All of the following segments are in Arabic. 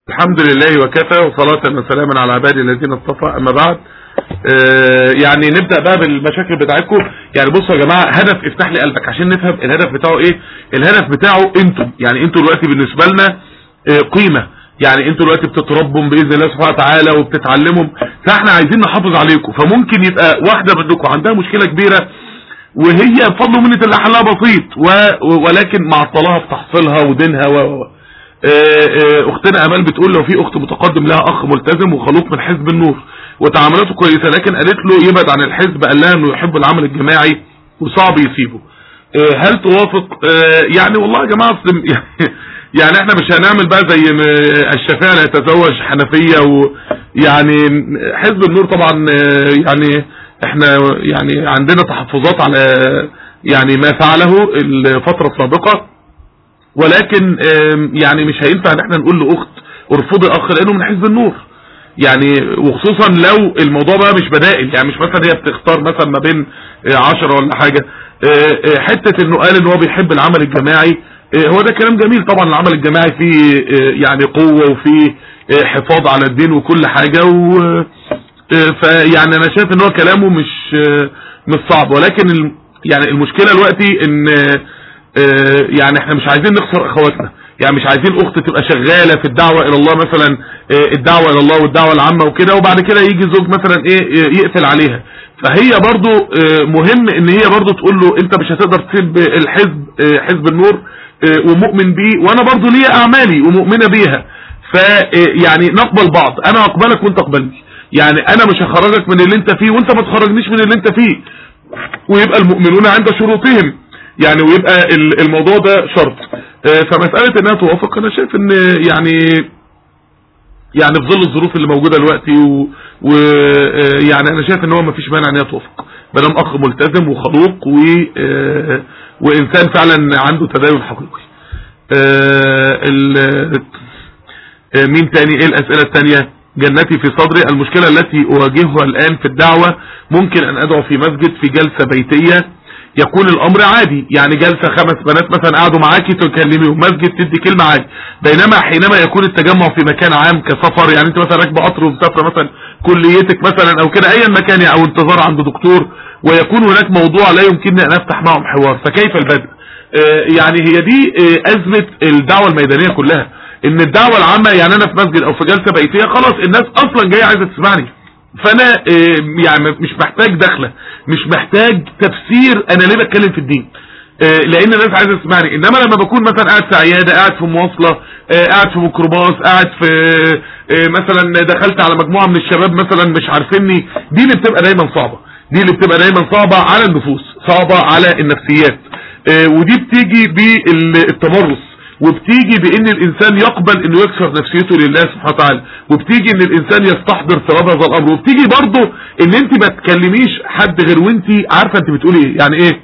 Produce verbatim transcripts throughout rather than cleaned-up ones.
الحمد لله وكفى وصلاة وسلاما على عبادي الذين اصطفى. اما بعد آه يعني نبدأ بقى بالمشاكل بتاعتكم. يعني بصوا يا جماعة، هدف افتح لي قلبك عشان نفهم الهدف بتاعه ايه. الهدف بتاعه انتم، يعني انتم دلوقتي بالنسبة لنا آه قيمة، يعني انتوا دلوقتي بتتربوا باذن الله سبحانه وتعالى وبتتعلموا، فاحنا عايزين نحافظ عليكم. فممكن يبقى واحدة منكم عندها مشكلة كبيرة وهي بفضل ومنة الله حلها بسيط، ولكن معطلها في تحصيلها ودينها و اختنا امال بتقول لو في اخت متقدم لها اخ ملتزم وخلوق من حزب النور وتعاملاته كويسه، لكن قالت له يبعد عن الحزب، قال لها انه يحب العمل الجماعي وصعب يسيبه. هل توافق؟ يعني والله يا جماعه يعني احنا مش هنعمل بقى زي الشافعي لا يتزوج حنفيه، ويعني حزب النور طبعا يعني احنا يعني عندنا تحفظات على يعني ما فعله الفتره السابقه، ولكن يعني مش هينفع ان احنا نقول لاخت ارفضي اخ لانه من حزب النور، يعني وخصوصا لو الموضوع بقى مش بدائل، يعني مش مثلا هي بتختار مثلا ما بين عشرة ولا حاجة. حتة انه قال ان هو بيحب العمل الجماعي، هو ده كلام جميل طبعا. العمل الجماعي فيه يعني قوة وفيه حفاظ على الدين وكل حاجة، و فيعني انا شايف ان هو كلامه مش مش صعب، ولكن يعني المشكلة دلوقتي ان يعني احنا مش عايزين نخسر اخواتنا، يعني مش عايزين اخت تبقى شغالة في الدعوة الى الله مثلا، الدعوة الى الله والدعوة العامة وكده، وبعد كده يجي زوج مثلا ايه يقفل عليها. فهي برضو مهم ان هي برضو تقول له انت مش هتقدر تسيب الحزب، حزب النور ومؤمن بيه، وانا برضو ليا اعمالي ومؤمنة بيها، فيعني نقبل بعض، انا اقبلك وانت اقبلني، يعني انا مش هخرجك من اللي انت فيه وانت ما تخرجنيش من اللي انت فيه، ويبقى المؤمنون عند شروطهم يعني، ويبقى الموضوع ده شرط. فمسألة انها توافق انا شايف ان يعني يعني في ظل الظروف اللي موجودة دلوقتي ويعني انا شايف ان هو مفيش مانع انها توافق بلام اخ ملتزم وخلوق و وانسان فعلا عنده تدين حقيقي. مين تاني؟ ايه الاسئلة التانية؟ جنتي في صدري، المشكلة التي اواجهها الان في الدعوة ممكن ان ادعو في مسجد في جلسة بيتية يكون الامر عادي، يعني جلسة خمس بنات مثلا قعدوا معاكي تكلميهم، مسجد تدي كلمة عادي، بينما حينما يكون التجمع في مكان عام كسفر، يعني انت مثلا راكبه قطر ومسافره مثلا كليتك مثلا او كده ايا مكان، او انتظار عند دكتور، ويكون هناك موضوع لا يمكنني ان افتح معهم حوار، فكيف البدء؟ آه يعني هي دي آه ازمة الدعوة الميدانية كلها، ان الدعوة العامة يعني انا في مسجد او في جلسة بيتية خلاص الناس اصلا جاية عايزة تسمعني، فانا آه يعني مش محتاج دخلة، مش محتاج تفسير انا ليه بتكلم في الدين، آه لان الناس عايزة تسمعني. انما لما بكون مثلا قاعد في عيادة، قاعد في مواصلة، آه قاعد في ميكروباص، قاعد في آه مثلا دخلت على مجموعة من الشباب مثلا مش عارفيني، دي اللي بتبقى دايما صعبة، دي اللي بتبقى دايما صعبة على النفوس، صعبة على النفسيات، آه ودي بتيجي بالتمرس، وبتيجي بان الانسان يقبل انه يكسر نفسيته لله سبحانه وتعالى، وبتيجي ان الانسان يستحضر ثواب هذا الامر، وبتيجي برضه ان انت ما تكلميش حد غير وانت عارفه انت بتقولي ايه. يعني ايه؟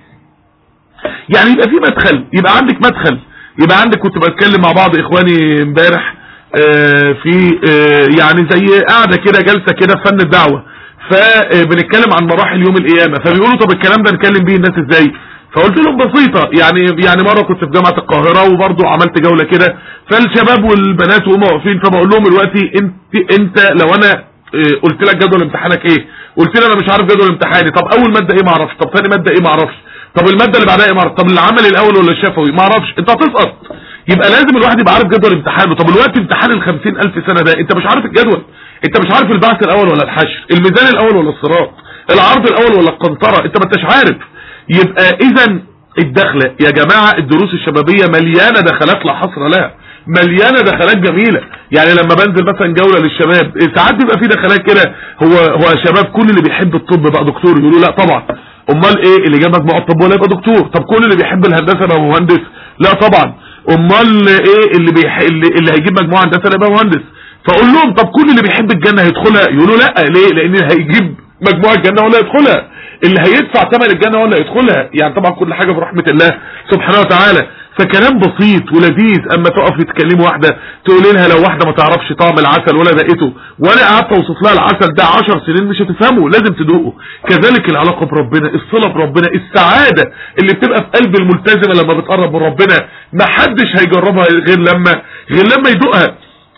يعني يبقى في مدخل، يبقى عندك مدخل، يبقى عندك. كنت بتكلم مع بعض اخواني امبارح آه في آه يعني زي قاعده كده، جلسه كده في فن الدعوه، فبنتكلم عن مراحل يوم القيامه، فبيقولوا طب الكلام ده نكلم بيه الناس ازاي؟ فقلت لهم بسيطة، يعني يعني مرة كنت في جامعة القاهرة وبرضو عملت جولة كده، فالشباب والبنات وهم واقفين، فبقول لهم دلوقتي انت انت لو انا قلت لك جدول امتحانك ايه، قلت لي انا مش عارف جدول امتحاني، طب اول مادة ايه ما اعرفش، طب ثاني مادة ايه ما اعرفش، طب المادة اللي بعدها ايه ما اعرفش، طب العمل الاول ولا الشفوي ما اعرفش، انت هتسقط. يبقى لازم الواحد يبقى عارف جدول امتحانه. طب الوقت امتحان الخمسين الف سنة ده انت مش عارف الجدول، انت مش عارف البعث الاول ولا الحشر، الميزان الاول ولا الصراط، العرض الاول ولا القنطرة، انت ما انتش عارف. يبقى اذا الدخلة يا جماعة، الدروس الشبابية مليانة دخلات لا حصر لها، مليانة دخلات جميلة. يعني لما بنزل مثلا جولة للشباب ساعات بيبقى في دخلات كده، هو هو شباب كل اللي بيحب الطب بقى دكتور، يقولوا لا طبعا، امال ايه اللي جاب مجموعة طب ولا يبقى دكتور؟ طب كل اللي بيحب الهندسة بقى مهندس؟ لا طبعا، امال ايه اللي بيح... اللي, اللي هيجيب مجموعة هندسة يبقى مهندس؟ فاقول لهم طب كل اللي بيحب الجنة هيدخلها؟ يقولوا لا، ليه؟ لان اللي هيجيب مجموعة الجنة ولا يدخلها، اللي هيدفع ثمن الجنة ولا يدخلها، يعني طبعا كل حاجة برحمة الله سبحانه وتعالى. فكلام بسيط ولذيذ، اما تقف تكلم واحدة تقول لها لو واحدة ما تعرفش طعم العسل ولا دقته ولا قعدت اوصف لها العسل ده عشر سنين مش هتفهمه، لازم تدوقه. كذلك العلاقة بربنا، الصلة بربنا، السعادة اللي بتبقى في قلب الملتزمة لما بتقرب من ربنا ما حدش هيجربها غير لما غير لما يدوقها.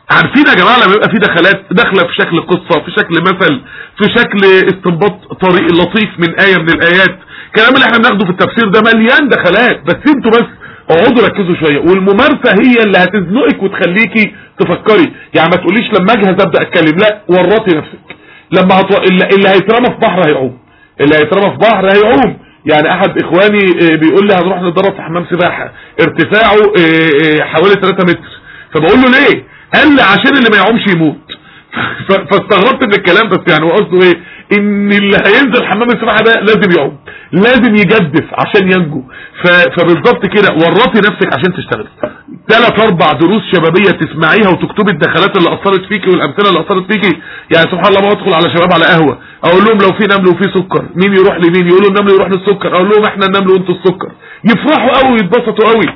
عارفين يا جماعه لما يبقى في دخلات داخله في شكل قصه، في شكل مثل، في شكل استنباط طريق لطيف من ايه من الايات، الكلام اللي احنا بناخده في التفسير ده مليان دخلات، بس انتوا بس اقعدوا ركزوا شويه، والممارسه هي اللي هتزنقك وتخليكي تفكري. يعني ما تقوليش لما اجهز ابدا اتكلم، لا، ورطي نفسك. لما هتو... اللي هيترمى في بحر هيعوم، اللي هيترمى في بحر هيعوم. يعني احد اخواني بيقول لي هنروح نتدرب في حمام سباحه ارتفاعه حوالي ثلاثة متر، فبقول له ليه؟ قال لي عشان اللي ما يعومش يموت. فاستغربت من الكلام، بس يعني هو قصده ايه؟ ان اللي هينزل حمام السباحه ده لازم يعوم، لازم يجدف عشان ينجو. فبالظبط كده ورطي نفسك عشان تشتغل. ثلاث اربع دروس شبابيه تسمعيها وتكتبي الدخلات اللي اثرت فيكي والامثله اللي اثرت فيكي. يعني سبحان الله ما ادخل على شباب على قهوه اقول لهم لو في نمل وفي سكر مين يروح لمين؟ يقولوا النمل يروح للسكر، اقول لهم احنا النمل وانتوا السكر، يفرحوا قوي ويتبسطوا قوي.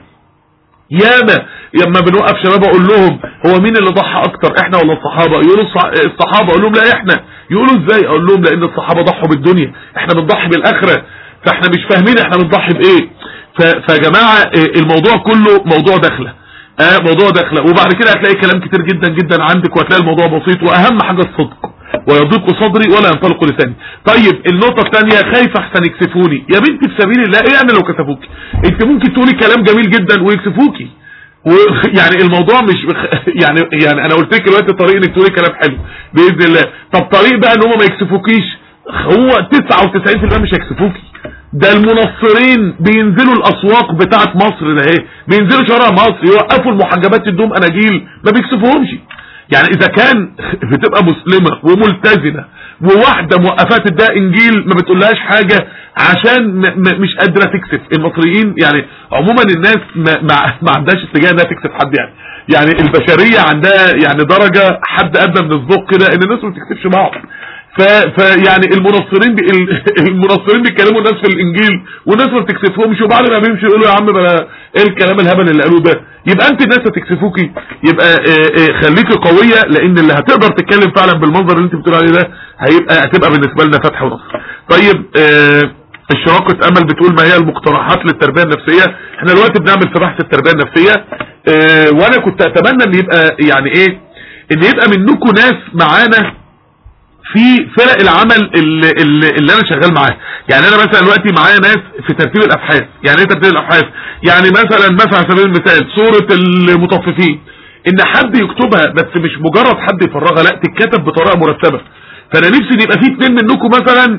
ياما لما بنوقف شباب اقول لهم هو مين اللي ضحى اكتر، احنا ولا الصحابه؟ يقولوا الصحابه، اقول لهم لا احنا. يقولوا ازاي؟ اقول لهم لان الصحابه ضحوا بالدنيا، احنا بنضحي بالاخره، فاحنا مش فاهمين احنا بنضحي بايه. فيا جماعه الموضوع كله موضوع دخله، اه موضوع دخله. وبعد كده هتلاقي كلام كتير جدا جدا عندك، وهتلاقي الموضوع بسيط، واهم حاجه الصدق. ويضيق صدري ولا ينطلق لساني. طيب النقطه الثانيه، خايف احسن يكسفوني. يا بنتي في سبيل الله ايه يعني لو كسفوكي؟ انت ممكن تقولي كلام جميل جدا ويكسفوكي، ويعني الموضوع مش بخ... يعني يعني انا قلت لك دلوقتي طريق انك تقولي كلام حلو باذن الله. طب طريق بقى ان هم ما يكسفوكيش، هو تسعة وتسعين في المية مش هيكسفوكي. ده المنصرين بينزلوا الاسواق بتاعه مصر، ده ايه، بينزلوا شوارع مصر يوقفوا المحجبات يدوم اناجيل، ما بيكسفوهمش. يعني اذا كان بتبقى مسلمه وملتزمه وواحده موقفات تديها انجيل ما بتقولهاش حاجه عشان م م مش قادره تكسف. المصريين يعني عموما الناس ما, ما عندهاش اتجاه انها تكسف حد. يعني يعني البشريه عندها يعني درجه حد ادنى من الذوق كده، ان الناس ما بتكسفش بعض. فيعني المنصرين بي المنصرين بيتكلموا الناس في الانجيل والناس ما بتكسفهمش، وبعد ما بيمشوا يقولوا يا عم بلا ايه الكلام الهبل اللي قالوه ده. يبقى انت الناس هتكسفوكي، يبقى اه اه خليكي قويه، لان اللي هتقدر تتكلم فعلا بالمنظر اللي انت بتقول عليه ده هيبقى هتبقى بالنسبه لنا فتح ونصر. طيب اه الشراكه امل بتقول ما هي المقترحات للتربيه النفسيه؟ احنا دلوقتي بنعمل في بحث التربيه النفسيه، اه وانا كنت اتمنى ان يبقى يعني ايه ان يبقى منكم ناس معانا في فرق العمل اللي, اللي, اللي انا شغال معاه. يعني انا مثلا دلوقتي معايا ناس في ترتيب الابحاث. يعني ايه ترتيب الابحاث؟ يعني مثلا مثلا على سبيل المثال صورة المطففين، ان حد يكتبها بس مش مجرد حد يفرغها، لا تتكتب بطريقة مرتبة. فانا نفسي ان يبقى في اتنين منكم مثلا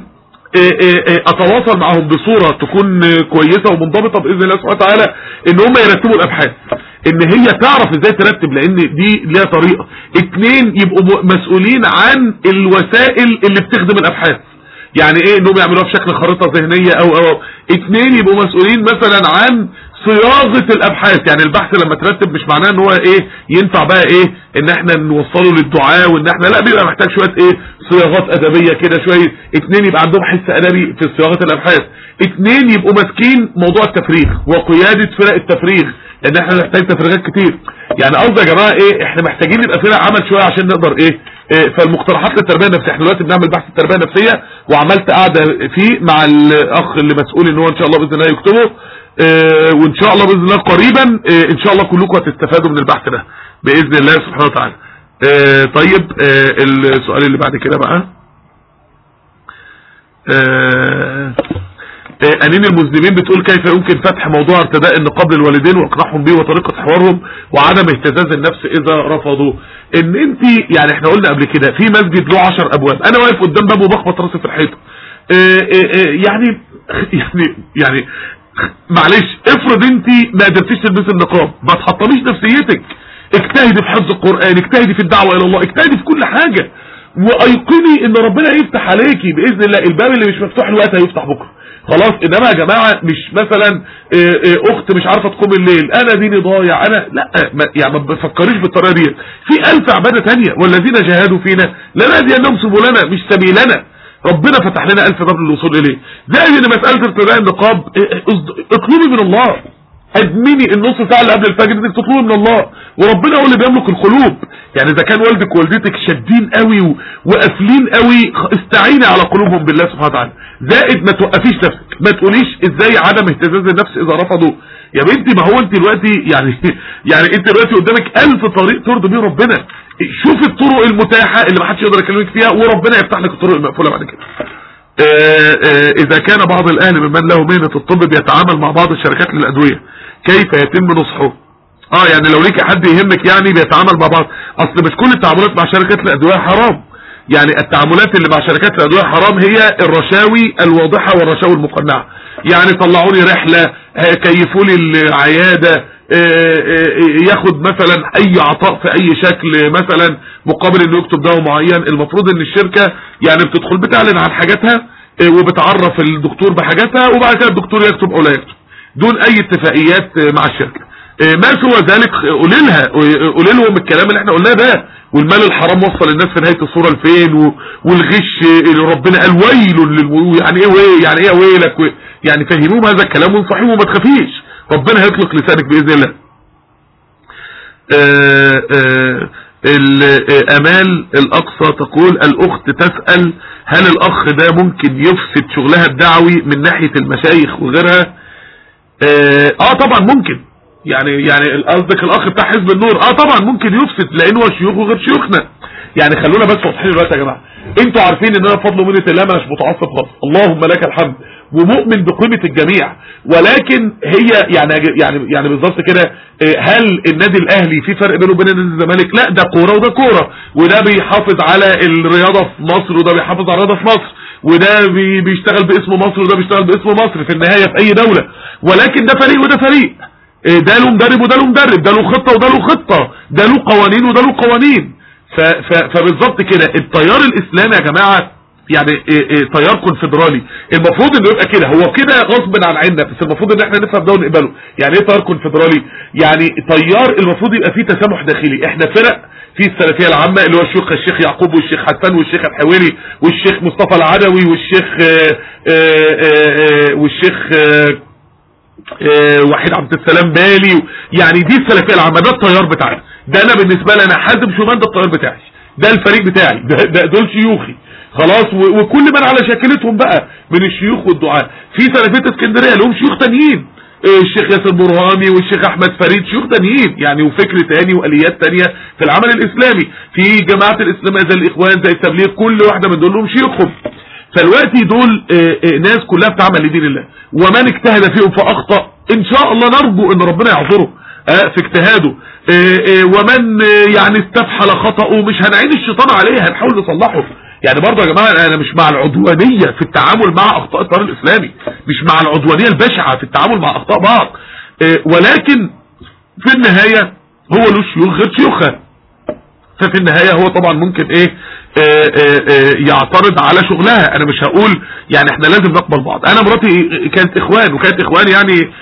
اتواصل معهم بصورة تكون كويسة ومنضبطة باذن الله سبحانه وتعالى، ان هم يرتبوا الابحاث، ان هي تعرف ازاي ترتب، لان دي ليها طريقة. اتنين يبقوا مسؤولين عن الوسائل اللي بتخدم الابحاث، يعني ايه انهم يعملوها في شكل خريطة ذهنية او او اتنين يبقوا مسؤولين مثلا عن صياغة الابحاث. يعني البحث لما ترتب مش معناه ان هو ايه ينفع بقى ايه ان احنا نوصله للدعاء وان احنا لا، بيبقى محتاج شوية ايه صياغات ادبية كده شوية. اتنين يبقى عندهم حس ادبي في صياغة الابحاث. اتنين يبقوا ماسكين موضوع التفريغ وقيادة فرق التفريغ، لان احنا نحتاج تفريغات كتير. يعني قصدي يا جماعه ايه احنا محتاجين يبقى فرق عمل شويه عشان نقدر ايه, إيه فالمقترحات للتربيه النفسيه، احنا دلوقتي بنعمل بحث التربيه النفسيه وعملت قاعده فيه مع الاخ اللي مسؤول ان هو ان شاء الله باذن الله يكتبه، إيه وان شاء الله باذن الله قريبا إيه ان شاء الله كلكم هتستفادوا من البحث ده باذن الله سبحانه وتعالى. إيه طيب إيه السؤال اللي بعد كده بقى، إيه أنين المذنبين بتقول كيف يمكن فتح موضوع ارتداء النقاب للوالدين واقناعهم به وطريقة حوارهم وعدم اهتزاز النفس اذا رفضوا. ان انت يعني احنا قلنا قبل كده في مسجد له عشر ابواب، انا واقف قدام باب وبخبط راسي في الحيطه، يعني يعني يعني معلش افرض انت ما قدرتيش تلبسي النقاب، ما تحطميش نفسيتك، اجتهدي في حفظ القرآن، اجتهدي في الدعوة الى الله، اجتهدي في كل حاجة، وايقني ان ربنا يفتح عليكي باذن الله. الباب اللي مش مفتوح الوقت هيفتح بكره خلاص. انما يا جماعه مش مثلا اخت مش عارفه تقوم الليل انا ديني ضايع انا لا، يعني ما بتفكريش بالطريقه دي. في الف عباده ثانيه، والذين جاهدوا فينا لنهدينهم سبلنا مش سبيلنا. ربنا فتح لنا الف باب للوصول اليه. زائد ان مساله ارتداء النقاب اطلبي من الله، ادمني النص ساعه اللي قبل الفجر انك تطلبي من الله، وربنا هو اللي بيملك القلوب. يعني اذا كان والدك ووالدتك شادين قوي وقافلين قوي استعيني على قلوبهم بالله سبحانه وتعالى. زائد ما توقفيش نفسك، ما تقوليش ازاي عدم اهتزاز النفس اذا رفضوا. يا بنتي ما هو انت دلوقتي يعني يعني انت دلوقتي قدامك ألف طريق ترضي بيه ربنا. شوف الطرق المتاحه اللي ما حدش يقدر يكلمك فيها وربنا يفتح لك الطرق المقفوله بعد كده. آآ آآ اذا كان بعض الاهل ممن له مهنه الطب بيتعامل مع بعض الشركات للادويه كيف يتم نصحه؟ اه يعني لو ليك حد يهمك يعني بيتعامل مع بعض، اصل مش كل التعاملات مع شركات الادويه حرام. يعني التعاملات اللي مع شركات الادويه حرام هي الرشاوي الواضحه والرشاوي المقنعه. يعني طلعوا لي رحله، كيفوا لي العياده، ياخد مثلا اي عطاء في اي شكل مثلا مقابل انه يكتب دواء معين. المفروض ان الشركه يعني بتدخل بتعلن عن حاجاتها وبتعرف الدكتور بحاجاتها وبعد كده الدكتور يكتب او لا يكتب دون اي اتفاقيات مع الشركه. ما سوى ذلك قولي لها قولي لهم الكلام اللي احنا قلناه ده، والمال الحرام وصل الناس في نهايه الصوره لفين، والغش اللي ربنا قال ويل للو يعني ايه ويل يعني ايه ويلك، يعني فهموهم هذا الكلام وانصحيهم وما تخافيش ربنا هيطلق لسانك باذن الله. آآ آآ الامال الاقصى تقول الاخت تسأل هل الاخ ده ممكن يفسد شغلها الدعوي من ناحيه المشايخ وغيرها؟ اه طبعا ممكن. يعني يعني قصدك الاخ بتاع حزب النور؟ اه طبعا ممكن يفسد لانه هو شيوخ وغير شيوخنا. يعني خلونا بس واضحين دلوقتي يا جماعه، انتوا عارفين ان انا بفضل ومنه الله ما مش متعصب خالص، اللهم لك الحمد، ومؤمن بقيمه الجميع. ولكن هي يعني يعني يعني بالظبط كده، هل النادي الاهلي في فرق بينه وبين نادي الزمالك؟ لا، ده كوره وده كوره، وده بيحافظ على الرياضه في مصر وده بيحافظ على الرياضه في مصر، وده بي بيشتغل باسم مصر وده بيشتغل باسم مصر في النهايه في اي دوله. ولكن ده فريق وده فريق، ده له مدرب وده له مدرب، ده له خطه وده له خطه، ده له قوانين وده له قوانين. فبالظبط كده التيار الاسلامي يا جماعه يعني تيار كونفدرالي، المفروض انه يبقى كده، هو كده غصب عن عنا، بس المفروض ان احنا نفهم ده ونقبله. يعني ايه تيار كونفدرالي؟ يعني تيار المفروض يبقى فيه تسامح داخلي. احنا فرق في السلفيه العامه اللي هو الشيخ الشيخ يعقوب والشيخ حسن والشيخ الحويري والشيخ مصطفى العدوي والشيخ والشيخ وحيد عبد السلام بالي، يعني دي السلفيه العامه، ده التيار بتاعنا. ده انا بالنسبه لي انا حازم شومان، ده التيار بتاعي، ده الفريق بتاعي، ده, ده دول شيوخي خلاص، وكل من على شاكلتهم بقى من الشيوخ والدعاء. في سلفيه اسكندريه لهم شيوخ تانيين، الشيخ ياسر برهامي والشيخ احمد فريد، شيوخ تانيين يعني وفكر تاني واليات تانيه في العمل الاسلامي. في جماعه الاسلام زي الاخوان زي التبليغ، كل واحده من دول لهم شيوخهم. فالوقت دول ناس كلها بتعمل لدين الله، ومن اجتهد فيهم فاخطأ ان شاء الله نرجو ان ربنا يعذره في اجتهاده، ومن يعني استفحل خطأه مش هنعين الشيطان عليه، هنحاول نصلحه. يعني برضه يا جماعه انا مش مع العدوانيه في التعامل مع اخطاء التيار الاسلامي، مش مع العدوانيه البشعه في التعامل مع اخطاء بعض، ولكن في النهايه هو له شيوخ غير شيوخه. ففي النهايه هو طبعا ممكن ايه آآ آآ يعترض على شغلها. انا مش هقول يعني احنا لازم نقبل بعض. انا مراتي كانت اخوان وكانت اخوان يعني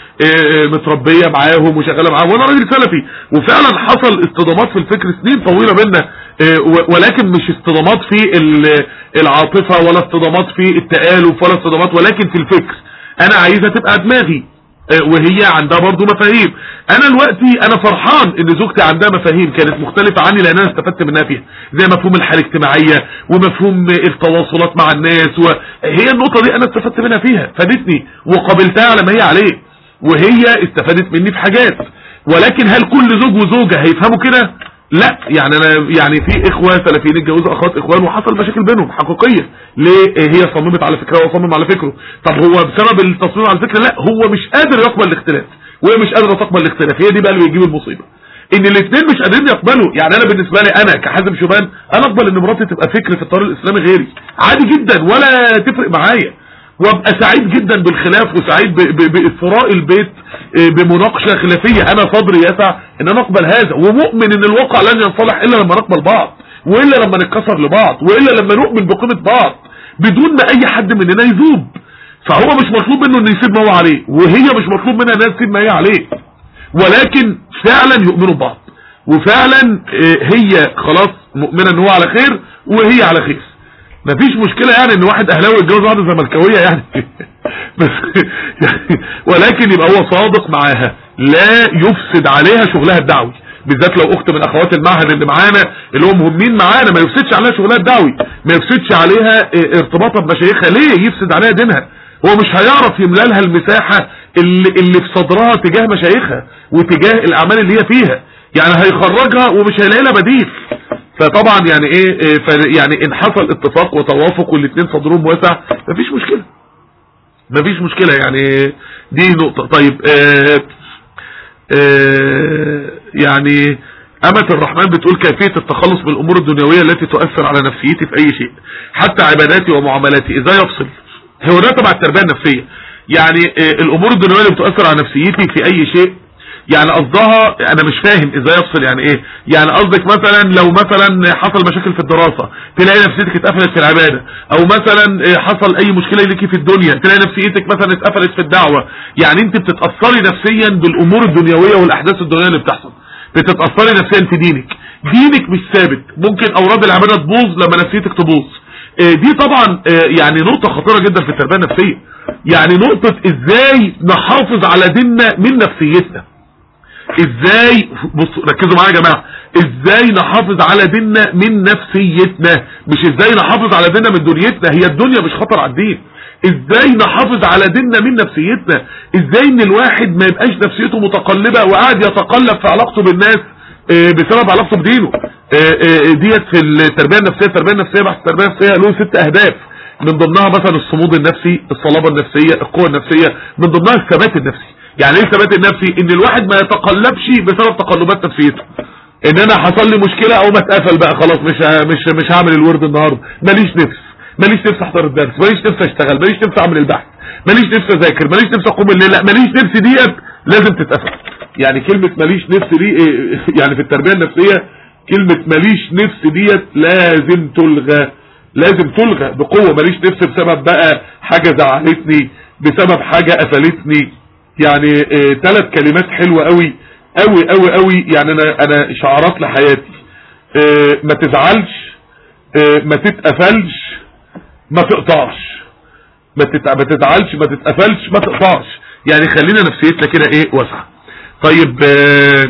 متربيه معاهم وشغاله معاهم، وانا راجل سلفي، وفعلا حصل اصطدامات في الفكر سنين طويله بينا، ولكن مش اصطدامات في العاطفه ولا اصطدامات في التآلف ولا اصطدامات، ولكن في الفكر. انا عايزه تبقى دماغي وهي عندها برضو مفاهيم. انا دلوقتي انا فرحان ان زوجتي عندها مفاهيم كانت مختلفة عني لان انا استفدت منها فيها، زي مفهوم الحالة الاجتماعية ومفهوم التواصلات مع الناس، وهي النقطة دي انا استفدت منها فيها، فادتني وقابلتها على ما هي عليه، وهي استفادت مني في حاجات. ولكن هل كل زوج وزوجة هيفهموا كده؟ لا. يعني انا يعني في اخوه سلفيين اتجوزوا اخوات اخوان وحصل مشاكل بينهم حقيقيه. ليه؟ هي صممت على فكره وهو صمم على فكره. طب هو بسبب التصميم على فكره؟ لا، هو مش قادر يقبل الاختلاف وهي مش قادره تقبل الاختلاف. هي دي بقى اللي بيجيب المصيبه، ان الاثنين مش قادرين يقبلوا. يعني انا بالنسبه لي انا كحازم شومان انا اقبل ان مراتي تبقى فكر في الطريق الاسلامي غيري عادي جدا ولا تفرق معايا، وابقى سعيد جدا بالخلاف وسعيد باثراء البيت بمناقشه خلافيه. انا صدري يسع ان انا اقبل هذا، ومؤمن ان الواقع لن ينصلح الا لما نقبل بعض، والا لما نتكسر لبعض، والا لما نؤمن بقيمه بعض بدون ما اي حد مننا يذوب. فهو مش مطلوب منه انه يسيب ما هو عليه، وهي مش مطلوب منها انها تسيب ما هي عليه، ولكن فعلا يؤمنوا ببعض، وفعلا هي خلاص مؤمنه ان هو على خير وهي على خير. مفيش مشكلة يعني ان واحد اهلاوي يتجوز واحدة زملكاوية يعني بس يعني ولكن يبقى هو صادق معاها، لا يفسد عليها شغلها الدعوي، بالذات لو اخت من اخوات المعهد اللي معانا اللي هم مهمين معانا، ما يفسدش عليها شغلها الدعوي، ما يفسدش عليها ارتباطها بمشايخها. ليه يفسد عليها دينها؟ هو مش هيعرف يملى لها المساحة اللي, اللي في صدرها تجاه مشايخها وتجاه الاعمال اللي هي فيها، يعني هيخرجها ومش هيلاقي لها بديل. فطبعا يعني ايه, إيه يعني ان حصل اتفاق وتوافق والاثنين صدرهم واسع مفيش مشكله، مفيش مشكله يعني. دي نقطه. طيب آه آه يعني أمة الرحمن بتقول كيفية التخلص من الأمور الدنيوية التي تؤثر على نفسيتي في أي شيء حتى عباداتي ومعاملاتي، إزاي أفصل؟ هو ده تبع التربية النفسية. يعني الأمور الدنيوية اللي بتؤثر على نفسيتي في أي شيء، يعني قصدها أنا مش فاهم إزاي أفصل يعني إيه. يعني قصدك مثلا لو مثلا حصل مشاكل في الدراسة تلاقي نفسيتك اتقفلت في العبادة، أو مثلا حصل أي مشكلة ليكي في الدنيا تلاقي نفسيتك مثلا اتقفلت في الدعوة. يعني أنت بتتأثري نفسيا بالأمور الدنيوية والأحداث الدنيوية اللي بتحصل، بتتأثري نفسيا في دينك. دينك مش ثابت، ممكن أوراد العبادة تبوظ لما نفسيتك تبوظ. دي طبعا يعني نقطة خطيرة جدا في التربية النفسية. يعني نقطة ازاي نحافظ على ديننا من نفسيتنا، ازاي بصوا ركزوا معايا يا جماعة، ازاي نحافظ على ديننا من نفسيتنا، مش ازاي نحافظ على ديننا من دنيتنا. هي الدنيا مش خطر على الدين، ازاي نحافظ على ديننا من نفسيتنا، ازاي ان الواحد ما يبقاش نفسيته متقلبة وقاعد يتقلب في علاقته بالناس بسبب علاقته بدينه. ديت في التربية النفسية. التربية النفسية بحث التربية النفسية له ست اهداف، من ضمنها مثلا الصمود النفسي، الصلابة النفسية، القوة النفسية، من ضمنها الثبات النفسي. يعني ايه الثبات النفسي؟ ان الواحد ما يتقلبش بسبب تقلبات نفسيته، ان انا حصل لي مشكلة او ما اتقفل بقى خلاص مش مش مش هعمل الورد النهارده، ماليش نفس، ماليش نفس احضر الدرس، ماليش نفس اشتغل، ماليش نفس اعمل البحث، ماليش نفس اذاكر، ماليش نفس اقوم الليل، لا ماليش نفس ديت لازم تتقفل. يعني كلمة ماليش نفس دي يعني في التربية النفسية كلمة ماليش نفس ديت لازم تلغى، لازم تلغى بقوة. ماليش نفس بسبب بقى حاجة زعلتني، بسبب حاجة قفلتني. يعني ثلاث اه كلمات حلوة قوي قوي قوي قوي، يعني انا انا شعارات لحياتي. اه ما تزعلش، اه ما تتقفلش، ما تقطعش. ما تزعلش، ما تتقفلش، ما تقطعش. يعني خلينا نفسيتنا كده ايه واسعة. طيب اه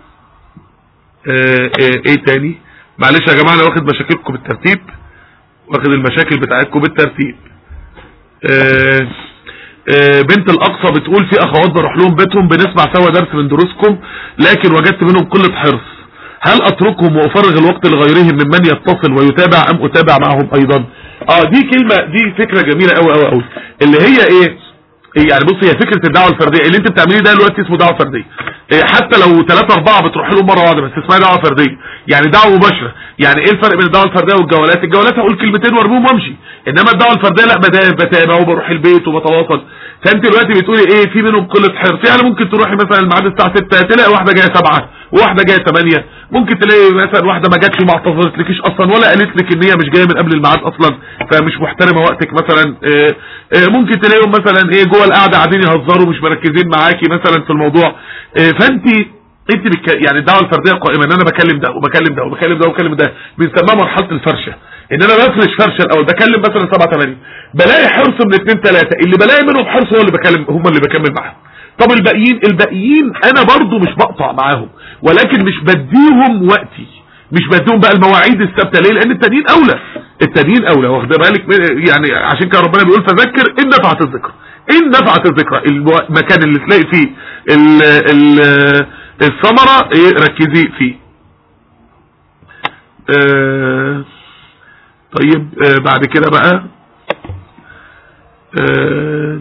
اه اه ايه تاني؟ معلش يا جماعة انا واخد مشاكلكم بالترتيب، واخد المشاكل بتاعتكم بالترتيب. اه اه بنت الاقصى بتقول في اخوات بروح لهم بيتهم بنسمع سوا درس من دروسكم، لكن وجدت منهم قلة حرص، هل اتركهم وافرغ الوقت لغيرهم ممن يتصل ويتابع ام اتابع معهم ايضا؟ اه دي كلمة، دي فكرة جميلة قوي قوي قوي، اللي هي ايه يعني بص، هي فكرة الدعوة الفردية اللي انت بتعمليه ده دلوقتي اسمه دعوة فردية. إيه حتى لو ثلاثة اربعة بتروح لهم مرة واحدة بس اسمها دعوة فردية، يعني دعوة مباشرة. يعني ايه الفرق بين الدعوة الفردية والجولات؟ الجولات هقول كلمتين وارميهم وامشي، انما الدعوة الفردية لا، بتابع وبروح البيت وبتواصل. فانت دلوقتي بتقولي ايه في منهم قلة حرص، يعني ممكن تروحي مثلا الميعاد الساعة ستة تلاقي واحدة جاية سبعة وواحدة جاية ثمانية، ممكن تلاقي مثلا واحدة ما جاتش ما اعتذرتلكيش اصلا ولا قالت لك ان هي مش جاية من قبل الميعاد اصلا فمش محترمة وقتك مثلا. إيه إيه ممكن تلاقيهم مثلا ايه جوه القعدة قاعدين يهزروا مش مركزين معاكي مثلا في الموضوع. إيه فانت انت بك يعني الدعوة الفردية قائمة ان انا بكلم ده وبكلم ده وبكلم ده وبكلم ده، بنسميها مرحلة الفرشة، ان انا بفرش فرشة الاول، بكلم مثلا سبعة ثمانية، بلاقي حرص من اتنين ثلاثة، اللي بلاقي منهم حرص هو اللي بكلم، هم اللي بكمل معاهم. طب الباقيين الباقيين انا برضو مش بقطع معاهم، ولكن مش بديهم وقتي، مش بديهم بقى المواعيد الثابته. ليه؟ لان التانيين اولى، التانيين اولى، واخد بالك؟ يعني عشان كده ربنا بيقول فذكر ان نفعت الذكرى، ان نفعت الذكرى، المكان اللي تلاقي فيه ال ال الثمره ايه ركزي فيه. آه طيب آه بعد كده بقى آه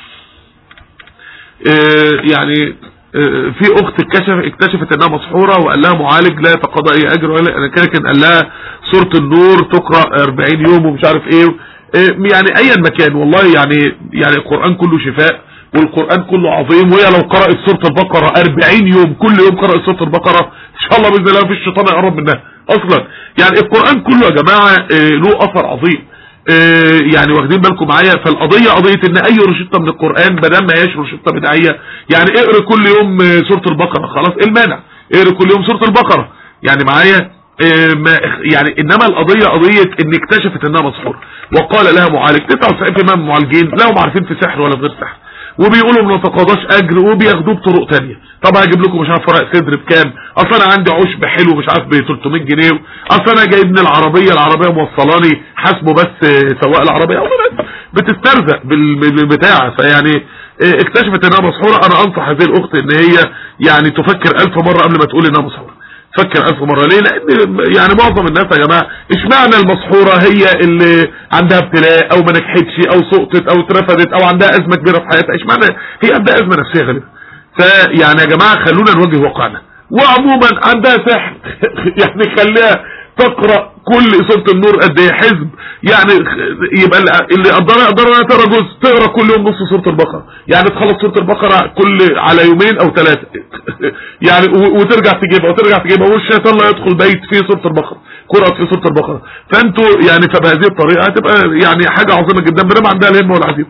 آه يعني آه في اخت اكتشف اكتشفت انها مسحوره وقال لها معالج لا يتقاضى اي اجر، ولا انا كده كان قال لها سوره النور تقرا أربعين يوم ومش عارف ايه. آه يعني ايا مكان والله، يعني يعني القران كله شفاء والقران كله عظيم، وهي لو قرات سوره البقره أربعين يوم كل يوم قرات سوره البقره ان شاء الله باذن الله مفيش شيطان يقرب منها اصلا. يعني القران كله يا جماعه آه له اثر عظيم. آه يعني واخدين بالكم معايا؟ فالقضيه قضيه ان اي روشته من القران بدل ما هيش روشته بدعيه، يعني اقرا كل يوم سوره البقره خلاص ايه المانع؟ اقرا كل يوم سوره البقره يعني معايا. آه ما يعني انما القضيه قضيه ان اكتشفت انها مسحور وقال لها معالج، تسعة وتسعين بالمية من المعالجين لا هم عارفين في سحر ولا في غير سحر، وبيقولوا ما نتقاضاش اجر وبياخدوه بطرق ثانيه. طب هجيب لكم مش عارف فرق صدر بكام، اصل انا عندي عشب حلو مش عارف ب ثلاثمية جنيه، اصل انا جايب من العربيه العربيه موصلاني حاسبه بس سواق العربيه. بتسترزق بالبتاع. فيعني اكتشفت انها مسحوره. انا انصح هذه الاخت ان هي يعني تفكر الف مره قبل ما تقول انها مسحوره، فكر الف مره. ليه؟ لان يعني معظم الناس يا جماعه اشمعنى المسحوره هي اللي عندها ابتلاء او ما نجحتش او سقطت او اترفضت او عندها ازمه كبيره في حياتها؟ اشمعنى هي عندها ازمه نفسيه غالبا؟ فيعني يا جماعه خلونا نواجه واقعنا. وعموما عندها سحر يعني خليها تقرا كل سوره النور قد ايه حزب، يعني يبقى اللي قدرها قدرها تقرا جزء، تقرا كل يوم نص سوره البقره، يعني تخلص سوره البقره كل على يومين او ثلاثه يعني، وترجع تجيبها وترجع تجيبها والشيطان لا يدخل بيت في سوره البقره، قرات في سوره البقره. فانتوا يعني فبهذه الطريقه هتبقى يعني حاجه عظيمه جدا، بنبقى عندها الهمه والعزيمه.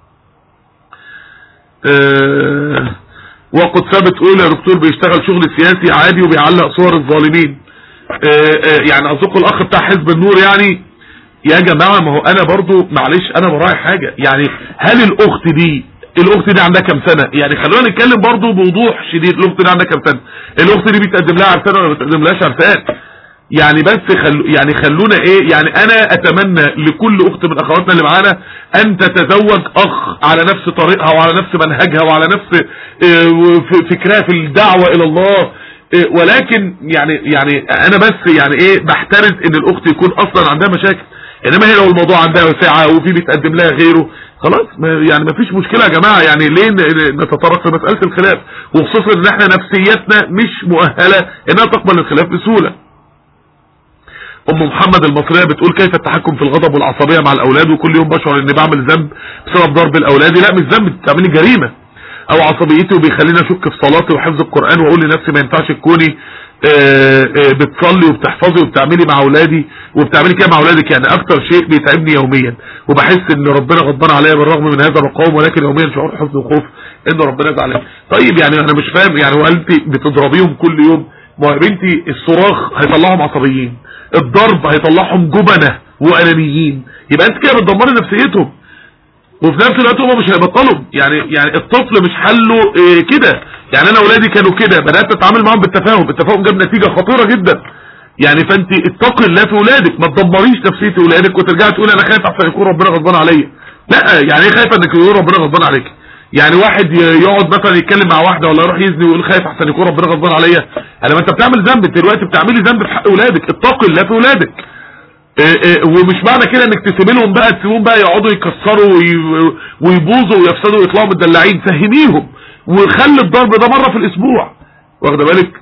أه وقد ثبت تقول يا دكتور بيشتغل شغل سياسي عادي وبيعلق صور الظالمين. آآ آآ يعني اصدق الاخ بتاع حزب النور يعني يا جماعة، ما هو انا برضو معلش انا براعي حاجة. يعني هل الاخت دي الاخت دي عندها كام سنة؟ يعني خلونا نتكلم برضو بوضوح شديد. الاخت دي عندها كام سنة؟ الاخت دي بيتقدم لها عرسان ولا ما بيتقدم لهاش عرسان؟ يعني بس خلو يعني خلونا ايه، يعني انا اتمنى لكل اخت من اخواتنا اللي معانا ان تتزوج اخ على نفس طريقها وعلى نفس منهجها وعلى نفس فكرها في الدعوة الى الله. ولكن يعني يعني انا بس يعني ايه بحترز ان الاخت يكون اصلا عندها مشاكل. انما هي لو الموضوع عندها وسعة وفي بيتقدم لها غيره خلاص يعني ما فيش مشكلة يا جماعة. يعني ليه نتطرق في مسألة الخلاف، وخصوصا ان احنا نفسيتنا مش مؤهلة انها تقبل الخلاف بسهولة. ام محمد المصرية بتقول كيف التحكم في الغضب والعصبية مع الاولاد، وكل يوم بشعر اني بعمل ذنب بسبب ضرب الاولاد. لا مش ذنب، بتعملي جريمة. او عصبيتي وبيخليني اشك في صلاتي وحفظ القرآن واقول لنفسي ما ينفعش تكوني بتصلي وبتحفظي وبتعملي مع اولادي وبتعملي كده مع اولادك. يعني اكتر شيء بيتعبني يوميا وبحس ان ربنا غضبان عليا بالرغم من هذا الرقم، ولكن يوميا شعور حزن وخوف ان ربنا يزعل عليا. طيب يعني انا مش فاهم يعني، وانت بتضربيهم كل يوم؟ ما يا بنتي الصراخ هيطلعهم عصبيين، الضرب هيطلعهم جبنة وانانيين، يبقى انت كده بتدمري نفسيتهم. وفي نفس الوقت هم مش هيبطلوا. يعني يعني الطفل مش حله إيه كده. يعني انا اولادي كانوا كده، بدات اتعامل معاهم بالتفاهم، التفاهم جاب نتيجه خطيره جدا. يعني فانت اتقي الله في اولادك، ما تدمريش نفسيه اولادك وترجعي تقول انا خايف احسن يكون ربنا غضبان عليا. لا يعني ايه خايفه انك يكون ربنا غضبان عليك؟ يعني واحد يقعد مثلا يتكلم مع واحده ولا يروح يزني ويقول خايف احسن يكون ربنا غضبان عليا. انا ما انت بتعمل ذنب، انت دلوقتي بتعملي ذنب في حق اولادك. اتقي الله في اولادك. إيه إيه ومش معنى كده انك تسيبي لهم بقى تسيبهم بقى يقعدوا يكسروا ويبوظوا ويفسدوا ويطلعوا متدلعين. فهميهم وخلي الضرب ده مره في الاسبوع، واخده بالك؟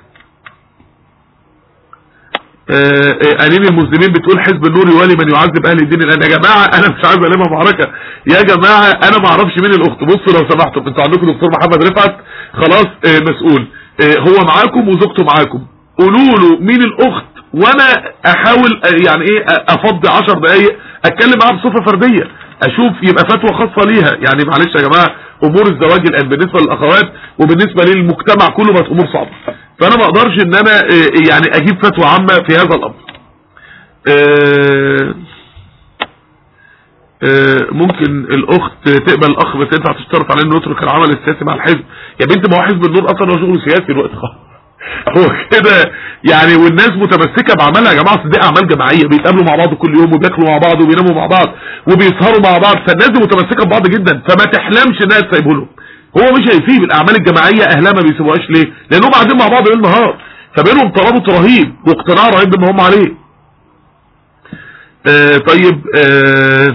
انين المسلمين بتقول حزب النور يوالي من يعذب اهل الدين الان. يا جماعه انا مش عايز المها معركه يا جماعه، انا ما اعرفش مين الاخت. بصوا لو سمحتوا انتوا عندكم دكتور محمد رفعت خلاص مسؤول، هو معاكم وزوجته معاكم، قولوا له مين الاخت وانا احاول يعني ايه افضي عشر دقايق اتكلم معاها بصفه فرديه، اشوف يبقى فتوى خاصه ليها. يعني معلش يا جماعه امور الزواج الان بالنسبه للاخوات وبالنسبه للمجتمع كله بقت امور صعبه، فانا ما اقدرش ان انا يعني اجيب فتوى عامه في هذا الامر. ممكن الاخت تقبل الاخ بس ينفع تشترط عليه انه يترك العمل السياسي مع الحزب؟ يا بنت ما هو حزب النور اصلا هو شغل سياسي دلوقتي خالص هو كده يعني. والناس متمسكه بعملها يا جماعه، دي اعمال جماعيه، بيتقابلوا مع بعض كل يوم وبياكلوا مع بعض وبيناموا مع بعض وبيسهروا مع بعض، فالناس دي متمسكه ببعض جدا، فما تحلمش انها تسيبه لهم. هو مش هيسيب الاعمال الجماعيه، اهلها ما بيسيبوهاش ليه؟ لانهم قاعدين مع بعض ليل نهار، فبينهم ترابط رهيب واقتناع رهيب بما هم عليه. آه طيب آه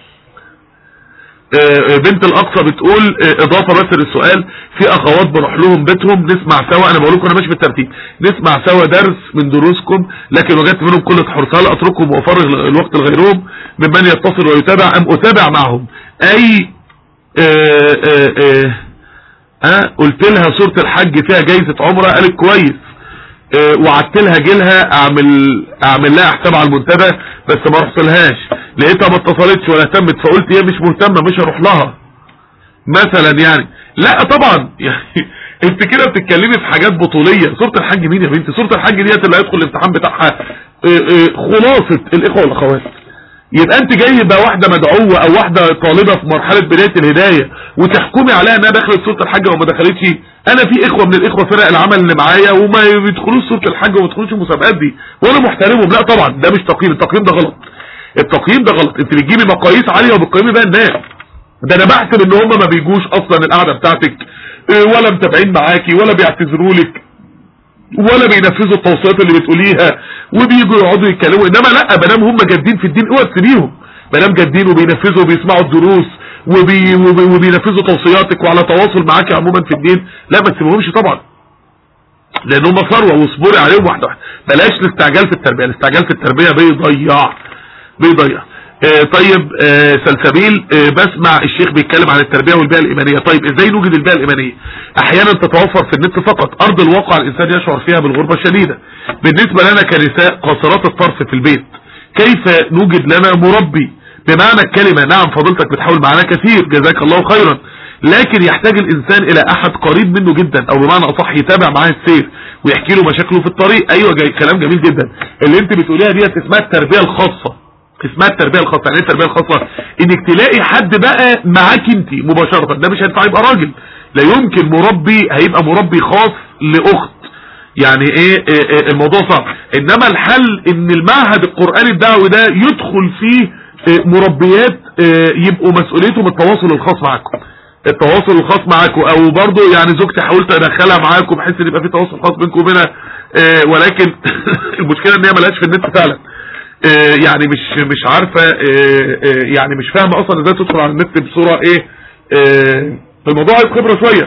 بنت الاقصى بتقول اضافه بس للسؤال، في اخوات بروح لهم بيتهم نسمع سوا، انا بقول لكم انا ماشي بالترتيب، نسمع سوا درس من دروسكم، لكن وجدت منهم كل تحرص، هل اتركهم وافرغ الوقت لغيرهم ممن يتصل ويتابع ام اتابع معهم؟ اي اه اه اه اه قلت لها سوره الحج فيها جايزه عمره، قالت كويس. اه وعدت لها جيلها اعمل اعمل لها حساب على المنتدى بس ما رحتلهاش، لقيتها ما اتصلتش ولا اهتمت، فقلت هي مش مهتمه مش هروح لها مثلا. يعني لا طبعا يعني انت كده بتتكلمي في حاجات بطوليه. سوره الحج مين يا بنتي؟ سوره الحج ديت اللي هيدخل الامتحان بتاعها خلاصه الاخوه والاخوات. يبقى انت جاي بقى واحده مدعوه او واحده طالبه في مرحله بدايه الهدايه وتحكمي عليها انها دخلت سوره الحج وما دخلتش؟ انا في اخوه من الاخوه فرق العمل اللي معايا وما بيدخلوش سوره الحج وما بيدخلوش المسابقات دي وانا محترمهم. لا طبعا ده مش تقييم، التقييم ده غلط. التقييم ده غلط. انت بتجيبي مقاييس عاليه وبتقيمي بقى الناس. ده انا بحسب ان هم ما بيجوش اصلا القعده بتاعتك، ولا متابعين معاكي ولا بيعتذروا لك ولا بينفذوا التوصيات اللي بتقوليها وبييجوا يقعدوا يتكلموا. انما لا، ما دام هم جادين في الدين اوعى تسيبيهم، ما دام جادين وبينفذوا وبيسمعوا الدروس وبي وبينفذوا توصياتك وعلى تواصل معاكي عموما في الدين، لا ما تسيبهمش طبعا، لان هم ثروه واصبري عليهم واحده واحده. بلاش الاستعجال في التربيه، الاستعجال في التربيه بيضيع بيضيع آه طيب آه سلسبيل آه بسمع الشيخ بيتكلم عن التربيه والبيئه الايمانيه. طيب ازاي نوجد البيئه الايمانيه؟ احيانا تتوفر في النت فقط، ارض الواقع الانسان يشعر فيها بالغربه الشديده. بالنسبه لنا كنساء قاصرات الطرف في البيت، كيف نوجد لنا مربي بمعنى الكلمه؟ نعم فضيلتك بتحاول معنا كثير، جزاك الله خيرا، لكن يحتاج الانسان الى احد قريب منه جدا، او بمعنى اصح يتابع معاه السير ويحكي له مشاكله في الطريق. ايوه جاي كلام جميل جدا اللي انت بتقوليها ديت، اسمها التربيه الخاصه، اسمها التربيه الخاصه. يعني ايه التربيه الخاصه؟ انك تلاقي حد بقى معاك انت مباشره، ده مش هينفع يبقى راجل، لا يمكن مربي هيبقى مربي خاص لاخت، يعني ايه, إيه, إيه الموضوع صعب. انما الحل ان المعهد القرآني الدعوي ده يدخل فيه إيه مربيات إيه يبقوا مسؤوليتهم التواصل الخاص معاكم، التواصل الخاص معاكم، او برضو يعني زوجتي حاولت ادخلها معاكم بحيث ان يبقى في تواصل خاص بينكم وبينها، إيه ولكن المشكله ان هي ملهاش في النت فعلا، إيه يعني مش مش عارفه إيه إيه يعني مش فاهمه اصلا ازاي تدخل على النت بصوره ايه, إيه الموضوع عايز خبره شويه.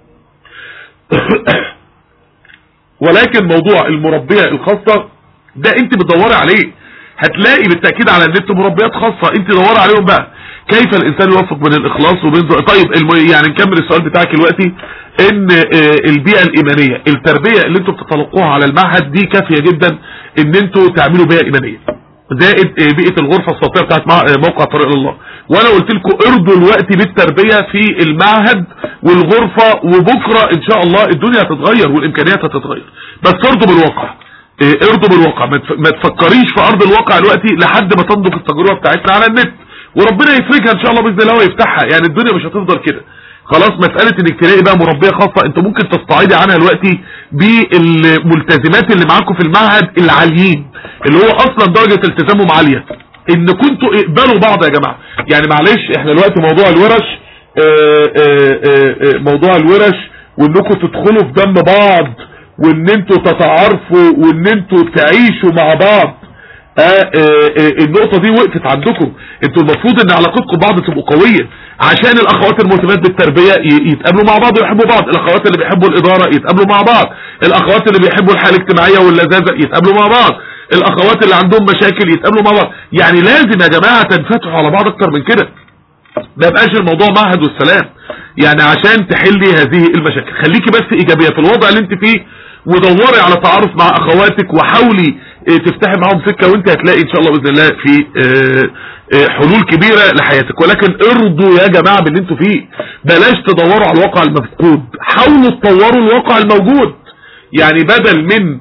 ولكن موضوع المربيه الخاصه ده انت بتدوري عليه، هتلاقي بالتاكيد على النت مربيات خاصه، انت دوري عليهم بقى. كيف الانسان يوفق بين الاخلاص وبين طيب الم... يعني نكمل السؤال بتاعك دلوقتي، ان البيئه الايمانيه، التربيه اللي انتوا بتطلقوها على المعهد دي كافيه جدا ان انتوا تعملوا بيئه ايمانيه، زائد بيئه الغرفه الصوتيه بتاعت موقع طريق الله. وانا قلت لكم ارضوا الوقت بالتربيه في المعهد والغرفه، وبكره ان شاء الله الدنيا هتتغير والامكانيات هتتغير، بس ارضوا بالواقع، ارضوا بالواقع، ما تفكريش في ارض الواقع دلوقتي لحد ما تنضج التجربه بتاعتنا على النت، وربنا يفرجها ان شاء الله باذن الله ويفتحها. يعني الدنيا مش هتفضل كده خلاص. مساله انك تلاقي بقى مربيه خاصه، انت ممكن تستعيدي عنها دلوقتي بالملتزمات اللي معاكم في المعهد العاليين، اللي هو اصلا درجه التزامهم عاليه، ان كنتوا اقبلوا بعض يا جماعه. يعني معلش احنا دلوقتي موضوع الورش آآ آآ موضوع الورش وانكم تدخلوا في دم بعض وان انتوا تتعارفوا وان انتوا تعيشوا مع بعض، آه آه آه النقطة دي وقفت عندكم. انتوا المفروض ان علاقتكم بعض تبقوا قوية، عشان الاخوات المهتمات بالتربية يتقابلوا مع بعض ويحبوا بعض، الاخوات اللي بيحبوا الادارة يتقابلوا مع بعض، الاخوات اللي بيحبوا الحياة الاجتماعية واللذاذة يتقابلوا مع بعض، الاخوات اللي عندهم مشاكل يتقابلوا مع بعض. يعني لازم يا جماعة تنفتحوا على بعض اكتر من كده، ما يبقاش الموضوع معهد والسلام. يعني عشان تحلي هذه المشاكل خليكي بس ايجابية في الوضع اللي انت فيه، ودوري على تعارف مع اخواتك وحاولي تفتحي معاهم سكة، وانت هتلاقي ان شاء الله باذن الله في حلول كبيرة لحياتك. ولكن ارضوا يا جماعة باللي انتوا فيه، بلاش تدوروا على الواقع المفقود، حاولوا تطوروا الواقع الموجود. يعني بدل من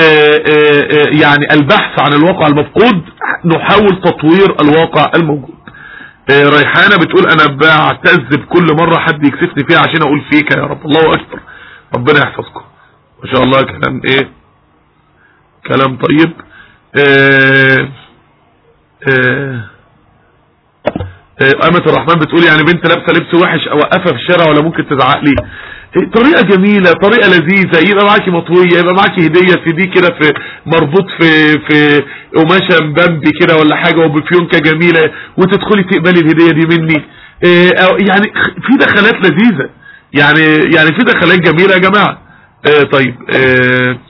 يعني البحث عن الواقع المفقود نحاول تطوير الواقع الموجود. ريحانة بتقول انا بعتز بكل مرة حد يكسفني فيها عشان اقول فيك يا رب. الله اكبر، ربنا يحفظكم ما شاء الله. كلام ايه كلام طيب. آه آه آه أمة الرحمن بتقول يعني بنت لابسه لبس وحش اوقفها في الشارع ولا ممكن تزعق لي؟ طريقه جميله، طريقه لذيذه، يبقى معاكي مطويه، يبقى معاكي هديه في دي كده، في مربوط في في قماشه مبمبي كده ولا حاجه وبفيونكه جميله، وتدخلي تقبلي الهديه دي مني. آه يعني في دخلات لذيذه، يعني يعني في دخلات جميله يا جماعه. آه طيب آه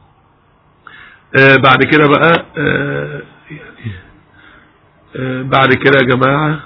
آه بعد كده بقى آه يعني آه بعد كده يا جماعة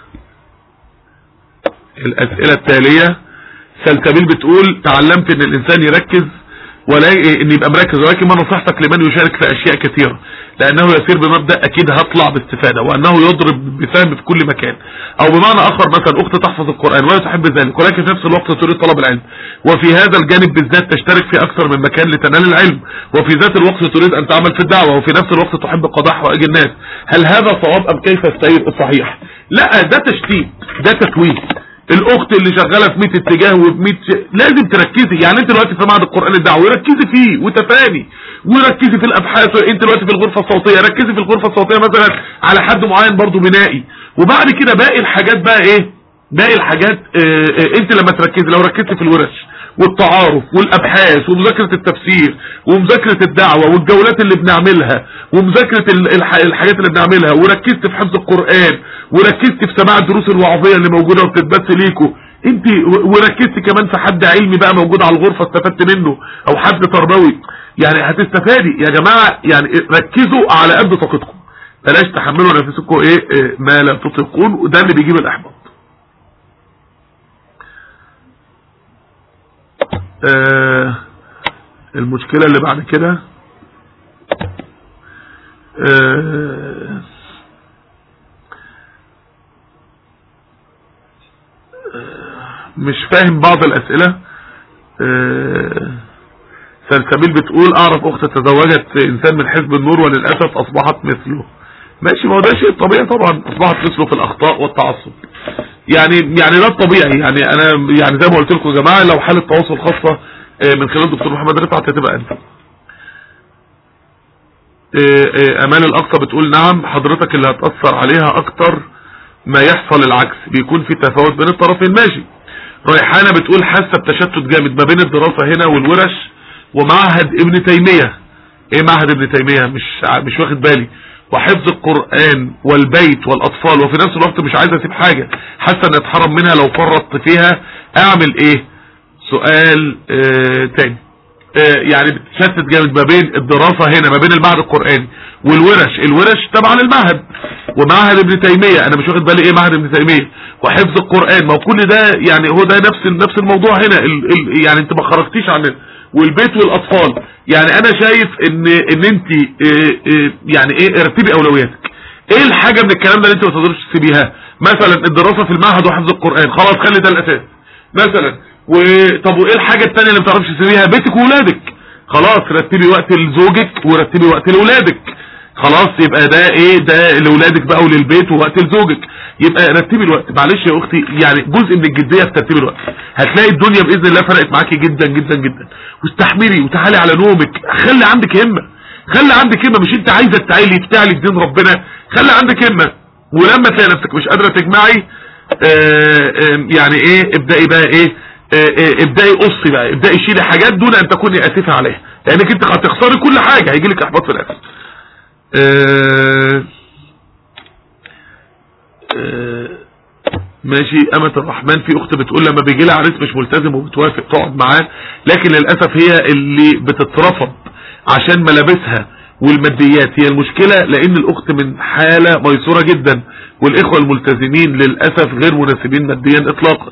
الأسئلة التالية. سلسبيل بتقول تعلمت ان الانسان يركز ولا ان يبقى مركز، ولكن ما نصيحتك لمن يشارك في اشياء كثيرة؟ لانه يسير بمبدأ اكيد هطلع باستفادة، وانه يضرب بفهم في كل مكان، او بمعنى اخر مثلا اخت تحفظ القرآن ولا تحب ذلك ولكن في نفس الوقت تريد طلب العلم، وفي هذا الجانب بالذات تشترك في اكثر من مكان لتنال العلم، وفي ذات الوقت تريد ان تعمل في الدعوة، وفي نفس الوقت تحب قضاء حوائج الناس. هل هذا صواب ام كيف السير الصحيح؟ لا ده تشتيت، ده تتويه. الاخت اللي شغاله في مية اتجاه وب100 ش... لازم تركزي. يعني انت دلوقتي في معهد القران الدعوي ركزي فيه وتفاني، وركزي في الابحاث. انت دلوقتي في الغرفه الصوتيه ركزي في الغرفه الصوتيه مثلا على حد معين برضو بنائي. وبعد كده باقي الحاجات بقى ايه، باقي الحاجات اه اه انت لما تركزي، لو ركزتي في الورش والتعارف والابحاث ومذاكره التفسير ومذاكره الدعوه والجولات اللي بنعملها ومذاكره الحاجات اللي بنعملها، وركزت في حفظ القران، وركزت في سماع الدروس الوعظيه اللي موجوده وبتتبث ليكوا انت، وركزت كمان في حد علمي بقى موجود على الغرفه استفدت منه، او حد تربوي، يعني هتستفادي يا جماعه. يعني ركزوا على قد طاقتكم، بلاش تحملوا نفسكم ايه, إيه ما لا تطيقون، وده اللي بيجيب الاحباط. آه المشكلة اللي بعد كده آه مش فاهم بعض الأسئلة. آه سلسبيل بتقول اعرف اخت تزوجت انسان من حزب النور وللأسف اصبحت مثله. ماشي، ما هو ده شيء طبيعي طبعا، اصبحت مثله في الاخطاء والتعصب. يعني يعني ده الطبيعي. يعني انا يعني زي ما قلت لكم يا جماعه، لو حاله تواصل خاصه من خلال الدكتور محمد رفعت هتبقى انت. امان الاقصى بتقول نعم حضرتك اللي هتأثر عليها اكتر ما يحصل العكس، بيكون في تفاوت بين الطرفين. ماشي. ريحانه بتقول حاسه بتشتت جامد ما بين الدراسه هنا والورش ومعهد ابن تيميه. ايه معهد ابن تيميه؟ مش مش واخد بالي. وحفظ القرآن والبيت والاطفال، وفي نفس الوقت مش عايز اسيب حاجه، حاسه ان اتحرم منها لو فرطت فيها، اعمل ايه؟ سؤال اه تاني. اه يعني بتشتت جامد ما بين الدراسه هنا، ما بين المعهد القرآني والورش. الورش تبع للمعهد، ومعهد ابن تيميه انا مش واخد بالي ايه معهد ابن تيميه، وحفظ القرآن. ما هو كل ده يعني هو ده نفس نفس الموضوع هنا. ال ال يعني انت ما خرجتيش عن والبيت والاطفال. يعني انا شايف ان ان انت اه اه يعني ايه ارتبي اولوياتك. ايه الحاجه من الكلام ده اللي انت ما تقدرش تسيبيها؟ مثلا الدراسه في المعهد وحفظ القرآن، خلاص خلي ده الاساس مثلا. وطب وايه الحاجه الثانيه اللي ما تعرفش تسيبيها؟ بيتك واولادك. خلاص رتبي وقت لزوجك ورتبي وقت لاولادك. خلاص يبقى ده ايه، ده لاولادك بقى وللبيت ووقت لزوجك. يبقى رتبي الوقت. معلش يا اختي، يعني جزء من الجديه في ترتيب الوقت. هتلاقي الدنيا باذن الله فرقت معاكي جدا جدا جدا. واستحملي وتعالي على نومك. خلي عندك همه، خلي عندك همه. مش انت عايزه تعالي بتاعلي دين ربنا، خلي عندك همه. ولما تلاقي نفسك مش قادره تجمعي آآ آآ يعني ايه، ابدأي بقى ايه، ابدأي قصي بقى، ابدأي شيلي حاجات دون ان تكوني اسفة عليها، لانك انت هتخسري كل حاجة، هيجي لك احباط في الاخر. آآ آآ ماشي. أمة الرحمن في اخت بتقول لما بيجي لها عريس مش ملتزم وبتوافق تقعد معاه، لكن للاسف هي اللي بتترفض عشان ملابسها والماديات هي المشكلة، لان الاخت من حالة ميسورة جدا، والاخوة الملتزمين للاسف غير مناسبين ماديا اطلاقا.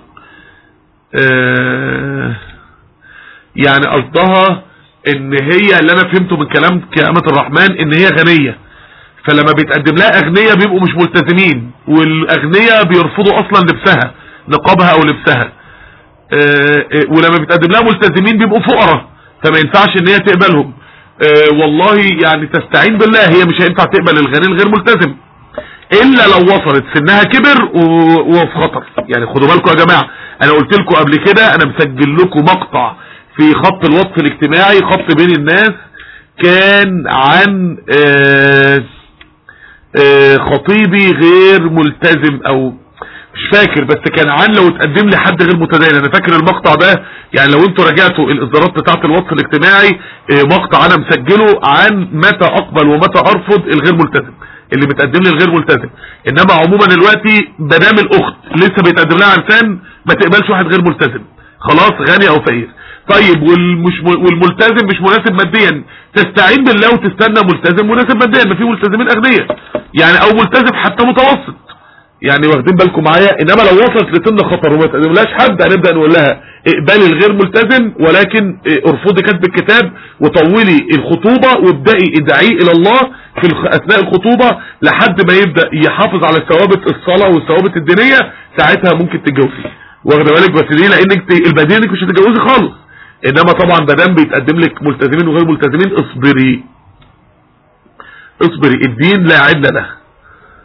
آه يعني قصدها ان هي، اللي انا فهمته من كلام كأمة الرحمن ان هي غنية، فلما بيتقدم لها اغنية بيبقوا مش ملتزمين، والاغنية بيرفضوا اصلا لبسها، نقابها او لبسها. آه ولما بيتقدم لها ملتزمين بيبقوا فقراء، فما ينفعش ان هي تقبلهم. آه والله يعني تستعين بالله، هي مش هينفع تقبل الغني الغير ملتزم الا لو وصلت سنها كبر وفي خطر. يعني خدوا بالكم يا جماعة، انا قلت لكم قبل كده، انا مسجل لكم مقطع في خط الوصف الاجتماعي، خط بين الناس، كان عن آآ آآ خطيبي غير ملتزم، او مش فاكر، بس كان عن لو اتقدم لي حد غير متدين. انا فاكر المقطع ده، يعني لو انتوا رجعتوا الاصدارات بتاعه الوصف الاجتماعي، مقطع انا مسجله عن متى اقبل ومتى ارفض الغير ملتزم اللي بتقدم لي الغير ملتزم. انما عموما دلوقتي مدام الاخت لسه بيتقدم لها عرسان، ما تقبلش واحد غير ملتزم، خلاص غني او فقير. طيب والمش والملتزم مش مناسب ماديا، تستعين بالله وتستنى ملتزم مناسب ماديا. ما في ملتزمين اغنياء يعني، او ملتزم حتى متوسط، يعني واخدين بالكم معايا. انما لو وصلت لسن خطر وما تقدملاش حد، هنبدا نقول لها اقبلي الغير ملتزم، ولكن ارفضي كتب الكتاب وطولي الخطوبه، وابدأي ادعي الى الله في اثناء الخطوبه لحد ما يبدا يحافظ على ثوابت الصلاه والثوابت الدينيه، ساعتها ممكن تتجوزي. واخده بالك؟ بس دي لانك البديهه انك مش هتتجوزي خالص. انما طبعا ما دام بيتقدم لك ملتزمين وغير ملتزمين، اصبري اصبري، الدين لا عدل له.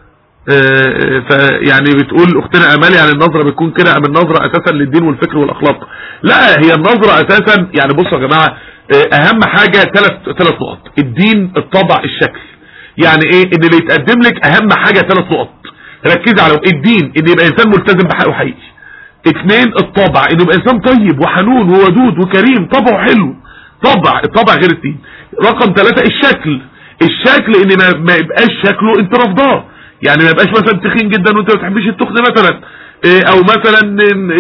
فيعني بتقول اختنا امال يعني النظرة بتكون كده ام النظرة اساسا للدين والفكر والاخلاق؟ لا، هي النظرة اساسا يعني بصوا يا جماعة، اهم حاجة ثلاث ثلاث نقط: الدين، الطبع، الشكل. يعني ايه ان اللي يتقدم لك اهم حاجة ثلاث نقط ركزي على الدين، ان يبقى انسان ملتزم بحقه حقيقي. اثنين، الطبع، ان يبقى انسان طيب وحنون وودود وكريم، طبعه حلو، طبع الطبع غير الدين. رقم ثلاثة الشكل، الشكل ان ما, ما يبقاش شكله انت رافضاه، يعني ما يبقاش مثلا تخين جدا وانت ما بتحبش التخن مثلا، او مثلا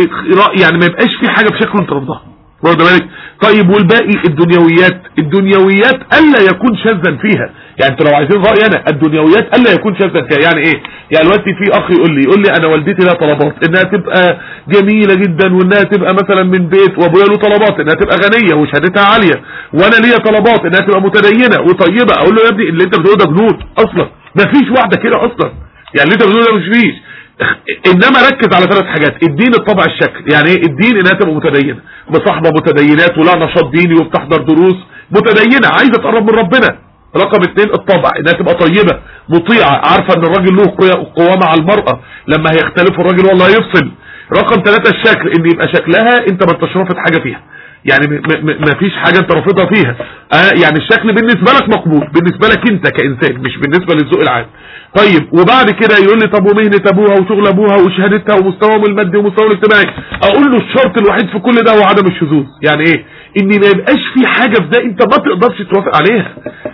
يعني ما يبقاش في حاجه في شكله انت رافضها، واخد بالك؟ طيب والباقي الدنيويات، الدنيويات الا يكون شاذا فيها. يعني انتوا لو عايزين رايي انا، الدنيويات الا يكون شاذا فيها. يعني ايه؟ يعني دلوقتي في اخ يقول لي يقول لي انا والدتي لها طلبات انها تبقى جميله جدا، وانها تبقى مثلا من بيت، وابويا له طلبات انها تبقى غنيه وشهادتها عاليه، وانا ليا طلبات انها تبقى متدينه وطيبه. اقول له يا ابني اللي انت بتقوله ده جنون اصلا، مفيش واحده كده اصلا، يعني اللي انت بتقوله ده مش فيش. انما ركز على ثلاث حاجات: الدين، الطبع، الشكل. يعني ايه الدين؟ انها تبقى متدينه، مصاحبه متدينات ولها نشاط ديني وبتحضر دروس، متدينه عايزه تقرب من ربنا. رقم اثنين الطبع، انها تبقى طيبه مطيعه، عارفه ان الراجل له قوامه على المراه، لما هيختلف الراجل والله يفصل. رقم ثلاثة الشكل، ان يبقى شكلها انت ما انتش رافض حاجه فيها، يعني ما فيش حاجه انت رافضها فيها. آه يعني الشكل بالنسبه لك مقبول، بالنسبه لك انت كانسان، مش بالنسبه للذوق العام. طيب وبعد كده يقول لي طب ومهنه ابوها وشغل ابوها وشهادتها ومستواهم المادي ومستواهم الاجتماعي؟ اقول له الشرط الوحيد في كل ده هو عدم الشذوذ. يعني ايه؟ ان ما يبقاش في حاجه في ده انت ما تقدرش توافق عليها.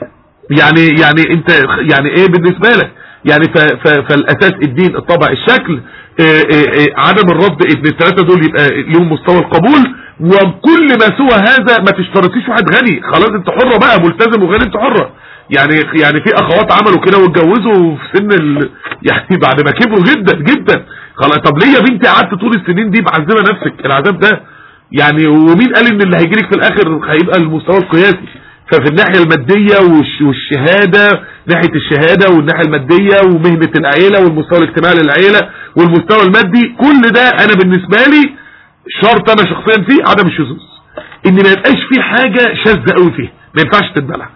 يعني يعني انت يعني ايه بالنسبه لك؟ يعني ف ف فالاساس الدين، الطبع، الشكل. اه اه اه عدم الرفض، ان الثلاثه دول يبقى لهم مستوى القبول. وكل ما سوى هذا ما تشترطيش واحد غني، خلاص انت حره بقى، ملتزم وغني انت حره. يعني يعني في اخوات عملوا كده واتجوزوا في سن ال... يعني بعد ما كبروا جدا جدا. خلاص طب ليه يا بنتي قعدت طول السنين دي معذبه نفسك العذاب ده؟ يعني ومين قال ان اللي هيجيلك في الاخر هيبقى المستوى القياسي؟ ففي الناحيه الماديه والشهاده، ناحيه الشهاده والناحيه الماديه ومهنه العيله والمستوى الاجتماعي للعيله والمستوى المادي، كل ده انا بالنسبه لي شرط انا شخصيا فيه عدم الشذوذ، ان ما يبقاش في حاجه شاذه قوي فيه، ما ينفعش تتبلع.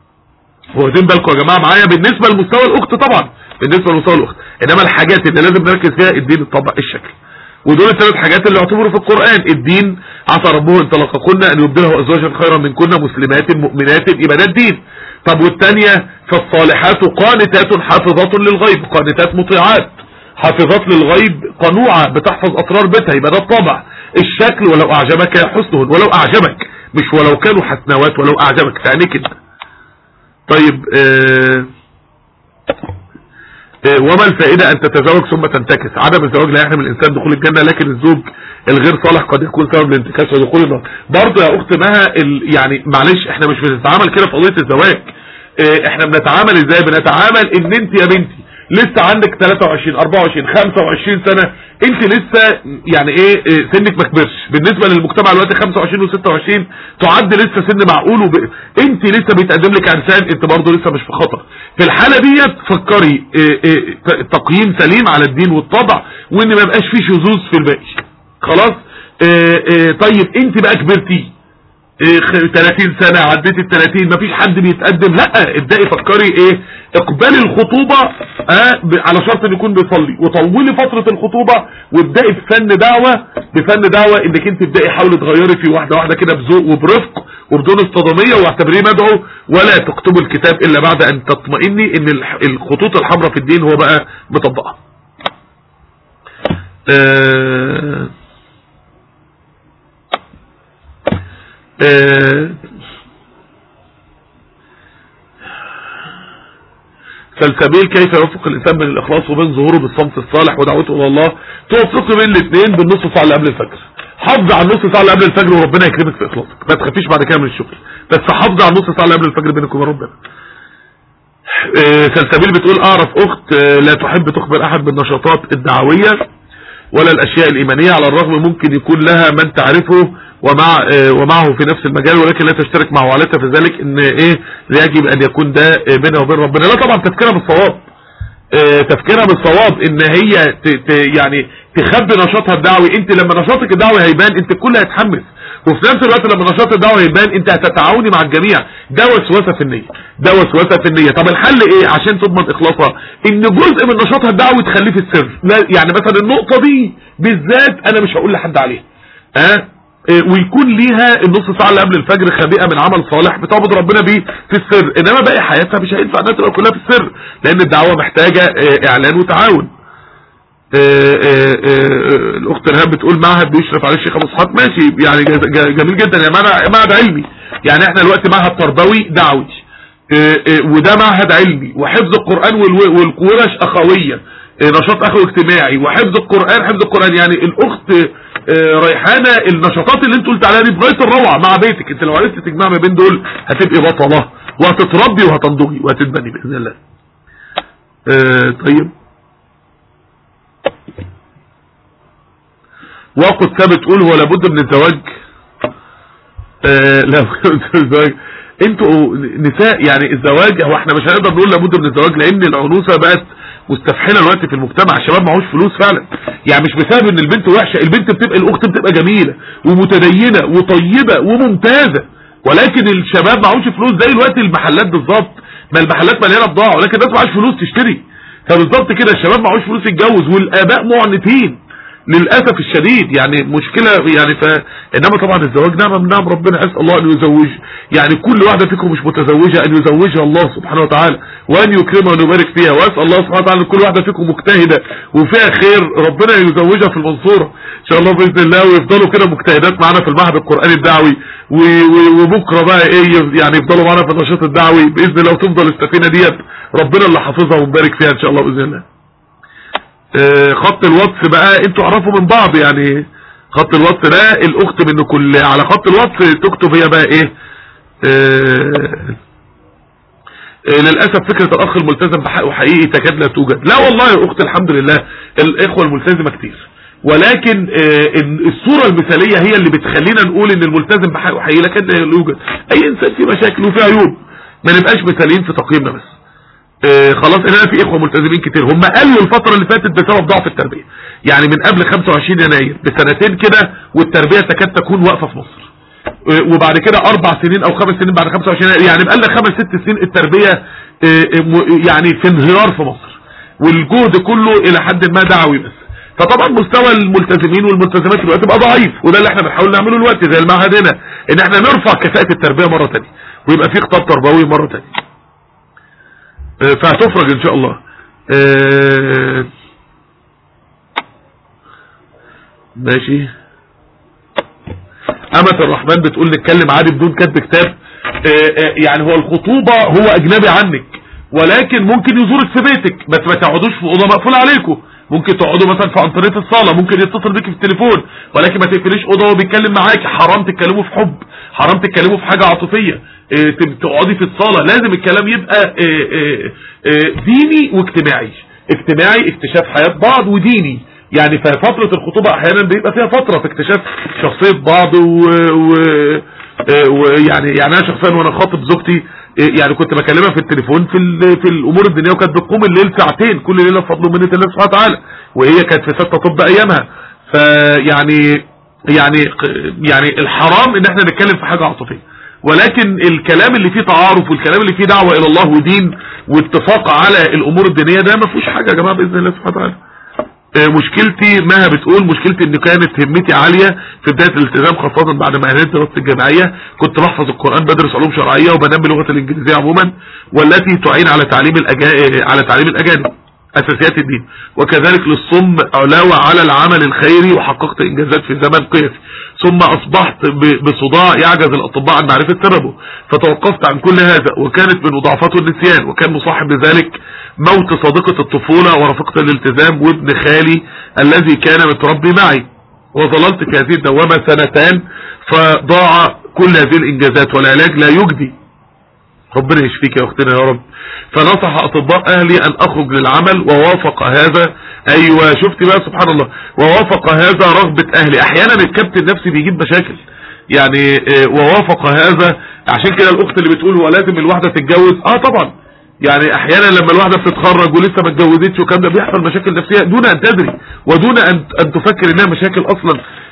واخدين بالكم يا جماعه معايا؟ بالنسبه لمستوى الاخت طبعا، بالنسبه لمستوى الاخت، انما الحاجات اللي لازم نركز فيها الدين، الطبع، الشكل. ودول الثلاث حاجات اللي يعتبروا في القرآن. الدين عسى ربه ان طلقكن ان يبدله ازواجا خيرا منكن مسلمات مؤمنات، يبقى ده الدين. طب والثانيه فالصالحات قانتات حافظات للغيب، قانتات مطيعات حافظات للغيب، قنوعه بتحفظ اسرار بيتها، يبقى ده الطبع. الشكل ولو اعجبك حسنهن، ولو اعجبك، مش ولو كانوا حسنوات، ولو اعجبك في عينيك انت. طيب آه وما الفائدة ان تتزوج ثم تنتكس؟ عدم الزواج لا يحرم الانسان دخول الجنة، لكن الزوج الغير صالح قد يكون سبب لانتكاس ودخول النار. برضه يا اخت مها يعني معلش احنا مش بنتعامل كده في قضية الزواج. اه احنا بنتعامل ازاي؟ بنتعامل ان انت يا بنتي لسه عندك ثلاثة وعشرين أربعة وعشرين خمسة وعشرين سنة، انت لسه يعني ايه اه سنك ما كبرش. بالنسبة للمجتمع دلوقتي خمسة وعشرين وستة وعشرين تعد لسه سن معقول، وب... انت لسه بيتقدم لك انسان، انت برضه لسه مش في خطر. في الحالة ديت فكري اه اه تقييم سليم على الدين والطبع، وان ما يبقاش فيه شذوذ في الباقي. خلاص اه طيب انت بقى كبرتي ثلاثين سنة، عديت ال ثلاثين، مفيش حد بيتقدم، لا ابدأي فكري ايه اقبالي الخطوبة اه على شرط ان يكون بيصلي، وطولي فترة الخطوبة، وابدأي بفن دعوة بفن دعوة انك انت ابدأي حاولي تغيري فيه واحدة واحدة كده بذوق وبرفق وبدون اصطدامية، واعتبريه مدعو، ولا تكتبوا الكتاب الا بعد ان تطمئني ان الخطوط الحمراء في الدين هو بقى مطبقها. اه اه سلسبيل كيف يوفق الانسان بين الاخلاص وبين ظهوره بالصمت الصالح ودعوته الى الله؟ توفقي بين الاثنين بالنص ساعه اللي قبل الفجر. حافظي على النص ساعه اللي قبل الفجر وربنا يكرمك في اخلاصك، ما تخافيش بعد كده من الشغل، بس حافظي على النص ساعه اللي قبل الفجر بينك وبين ربنا. اه سلسبيل بتقول اعرف اخت لا تحب تخبر احد بالنشاطات الدعويه ولا الاشياء الايمانيه، على الرغم ممكن يكون لها من تعرفه ومع اه ومعه في نفس المجال، ولكن لا تشترك مع والدتها في ذلك، ان ايه يجب ان يكون ده بينها وبين ربنا. لا طبعا تفكيرها بالصواب، اه تفكيرها بالصواب ان هي ت ت يعني تخبي نشاطها الدعوي. انت لما نشاطك الدعوي هيبان انت الكل هيتحمس، وفي نفس الوقت لما نشاط الدعوه يبان انت هتتعاوني مع الجميع. ده وسوسه في النيه، ده وسوسه في النيه. طب الحل ايه عشان تضمن اخلاصها؟ ان جزء من نشاطها الدعوي تخليه في السر. يعني مثلا النقطه دي بالذات انا مش هقول لحد عليها، ها أه؟ ويكون ليها النص ساعه اللي قبل الفجر خبيئه من عمل صالح بتعبد ربنا بيه في السر، انما باقي حياتها مش هينفع انها تبقى كلها في السر، لان الدعوه محتاجه اعلان وتعاون. الاخت رهاب بتقول معهد بيشرف عليه الشيخ ابو اسحاق، ماشي يعني جميل جدا، يعني معهد علمي، يعني احنا دلوقتي معهد تربوي دعوي وده معهد علمي، وحفظ القران والورش اخويه، نشاط اخوي اجتماعي، وحفظ القران حفظ القران. يعني الاخت ريحانه النشاطات اللي انت قلت عليها دي بغايه الروعه مع بيتك، انت لو عرفت تجمع ما بين دول هتبقي بطله وهتتربي وهتنضجي وهتتبني باذن الله. اه طيب وقد ثابت تقول هو لابد من الزواج. اه لا الزواج انتوا نساء، يعني الزواج هو احنا مش هنقدر نقول لابد من الزواج، لان العنوسه بقت مستفحله دلوقتي في المجتمع، الشباب معهوش فلوس فعلا، يعني مش بسبب ان البنت وحشه، البنت بتبقى الاخت بتبقى جميله ومتدينه وطيبه وممتازه، ولكن الشباب معهوش فلوس زي دلوقتي المحلات بالظبط، ما المحلات مليانه بضاعه ولكن الناس معهاش فلوس تشتري، فبالظبط كده الشباب معهوش فلوس يتجوز والاباء معنتين للاسف الشديد، يعني مشكله يعني. ف انما طبعا الزواج نعمه من نعم ربنا، اسال الله ان يزوج يعني كل واحده فيكم مش متزوجه ان يزوجها الله سبحانه وتعالى وان يكرمها ويبارك فيها، واسال الله سبحانه وتعالى ان كل واحده فيكم مجتهده وفيها خير ربنا يزوجها في المنصوره ان شاء الله باذن الله، ويفضلوا كده مجتهدات معانا في المعهد القراني الدعوي، وبكره بقى ايه يعني يفضلوا معانا في النشاط الدعوي باذن الله، وتفضل السفينه ديت ربنا اللي حافظها ومبارك فيها ان شاء الله باذن الله. خط الواتس بقى انتوا عرفوا من بعض، يعني خط الواتس ده الاخت من كل على خط الواتس تكتب هي بقى ايه. اه اه للاسف فكره الاخ الملتزم بحقه حقيقي تكاد لا توجد. لا والله يا اخت الحمد لله الاخوه الملتزمه كتير، ولكن اه الصوره المثاليه هي اللي بتخلينا نقول ان الملتزم بحقه حقيقي لكن لا يوجد. اي انسان فيه مشاكل وفيه عيوب، ما نبقاش مثاليين في تقييمنا بس. آه خلاص انا في اخوه ملتزمين كتير هم قالوا الفتره اللي فاتت بسبب ضعف التربيه، يعني من قبل خمسة وعشرين يناير بسنتين كده والتربيه تكاد تكون واقفه في مصر، آه وبعد كده اربع سنين او خمس سنين بعد خمسة وعشرين يناير، يعني بقى لنا خمس ست سنين التربيه آه يعني في انهيار في مصر، والجهد كله الى حد ما دعوي بس. فطبعا مستوى الملتزمين والملتزمات دلوقتي بقى ضعيف، وده اللي احنا بنحاول نعمله دلوقتي زي المعهد هنا، ان احنا نرفع كفاءه التربيه مره ثانيه ويبقى في خطاب تربوي مره ثانيه، فهتفرج ان شاء الله. اه ماشي. امة الرحمن بتقول نتكلم عادي بدون كتب كتاب. اه اه يعني هو الخطوبة هو اجنبي عنك، ولكن ممكن يزورك في بيتك، بس ما تقعدوش في اوضه مقفوله عليكم، ممكن تقعدوا مثلا في عنطريه الصاله، ممكن يتصل بيك في التليفون، ولكن ما تقفليش اوضه وهو بيتكلم معاك، حرام تتكلموا في حب، حرام تتكلموا في حاجه عاطفيه، اه تقعدي في الصاله، لازم الكلام يبقى اه اه اه ديني واجتماعي، اجتماعي اكتشاف حياه بعض، وديني يعني. ففتره الخطوبه احيانا بيبقى فيها فتره في اكتشاف شخصيه بعض ويعني و... يعني انا شخصيا وانا خاطب زوجتي يعني كنت بكلمها في التليفون في في الامور الدينيه، وكانت بتقوم الليل ساعتين كل ليله بفضل ومنه الله سبحانه وتعالى، وهي كانت في ستة طب ايامها. فيعني يعني يعني الحرام ان احنا نتكلم في حاجه عاطفيه، ولكن الكلام اللي فيه تعارف والكلام اللي فيه دعوه الى الله ودين واتفاق على الامور الدينيه ده ما فيهوش حاجه يا جماعه باذن الله سبحانه وتعالى. مشكلتي مها بتقول مشكلتي ان كانت همتي عالية في بداية الالتزام، خاصة بعد ما انهيت دراستي الجامعية، كنت بحفظ القرآن، بدرس علوم شرعية وبنمي اللغة الانجليزية عموما، والتي تعين على تعليم الأجانب على تعليم الاجانب اساسيات الدين، وكذلك للصم علاوة على العمل الخيري، وحققت انجازات في زمن قياسي، ثم اصبحت بصداع يعجز الاطباء عن معرفة سببه، فتوقفت عن كل هذا، وكانت من مضاعفاته النسيان، وكان مصاحب لذلك موت صديقة الطفولة ورفقة الالتزام وابن خالي الذي كان متربي معي، وظللت في هذه الدوامة سنتان، فضاع كل هذه الانجازات والعلاج لا يجدي. ربنا يشفيك يا اختنا يا رب. فنصح اطباء اهلي ان اخرج للعمل، ووافق هذا. ايوه شفت بقى سبحان الله، ووافق هذا رغبة اهلي. احيانا الكبت النفسي بيجيب مشاكل يعني، ووافق هذا. عشان كده الاخت اللي بتقول هو لازم الواحدة تتجوز، اه طبعا يعني احيانا لما الواحدة بتتخرج ولسه ما اتجوزتش وكان ده بيحصل مشاكل نفسية دون ان تدري ودون ان ان تفكر انها مشاكل اصلا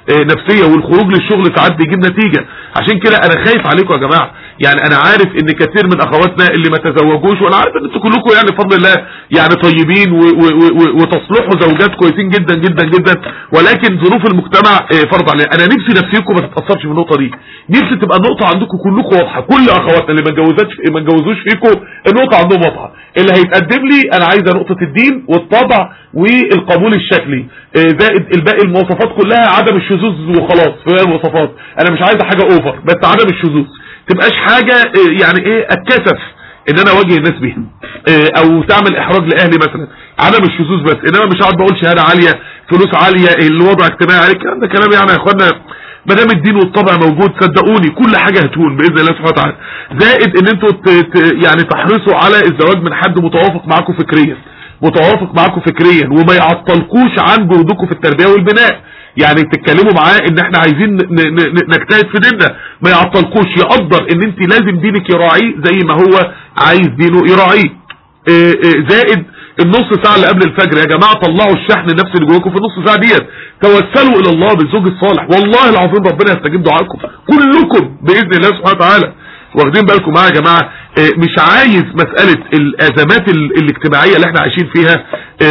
نفسيه، والخروج للشغل ساعات بيجيب نتيجه. عشان كده انا خايف عليكم يا جماعه. يعني انا عارف ان كثير من اخواتنا اللي ما تزوجوش، وانا عارف ان انتوا كلكم يعني بفضل الله يعني طيبين وتصلحوا زوجات كويسين جدا جدا جدا، ولكن ظروف المجتمع فرض علينا. انا نفسي نفسيكم ما تتاثرش بالنقطه دي، نفسي تبقى النقطه عندكم كلكم واضحه، كل اخواتنا اللي ما اتجوزتش ما اتجوزوش فيكم النقطه عندهم واضحه. اللي هيتقدم لي انا عايزه نقطه الدين والطبع والقبول الشكلي، زائد الباقي المواصفات كلها، عدم الشذوذ وخلاص. في المواصفات انا مش عايزه حاجه اوفر، بس عدم الشذوذ تبقاش حاجه يعني ايه اتكسف ان انا اواجه الناس بيها او تعمل احراج لاهلي مثلا، عدم الشذوذ بس. انما مش قاعد بقول شهاده عاليه، فلوس عاليه، الوضع اجتماعي عالي، الكلام ده كلام يعني يا اخوانا. ما دام الدين والطبع موجود صدقوني كل حاجه هتهون باذن الله سبحانه وتعالى. زائد ان انتوا يعني تحرصوا على الزواج من حد متوافق معاكم فكريا، متوافق معاكم فكريا وما يعطلكوش عن جهودكم في التربيه والبناء. يعني تتكلموا معاه ان احنا عايزين نجتهد في ديننا، ما يعطلكوش، يقدر ان انت لازم دينك يراعيه زي ما هو عايز دينه يراعيه. زائد النص ساعه اللي قبل الفجر يا جماعه، طلعوا الشحن النفسي اللي جواكم في النص ساعه ديت، توسلوا الى الله بالزوج الصالح، والله العظيم ربنا يستجيب دعائكم كلكم باذن الله سبحانه وتعالى. واخدين بالكم معايا يا جماعه؟ مش عايز مساله الازمات الاجتماعيه اللي احنا عايشين فيها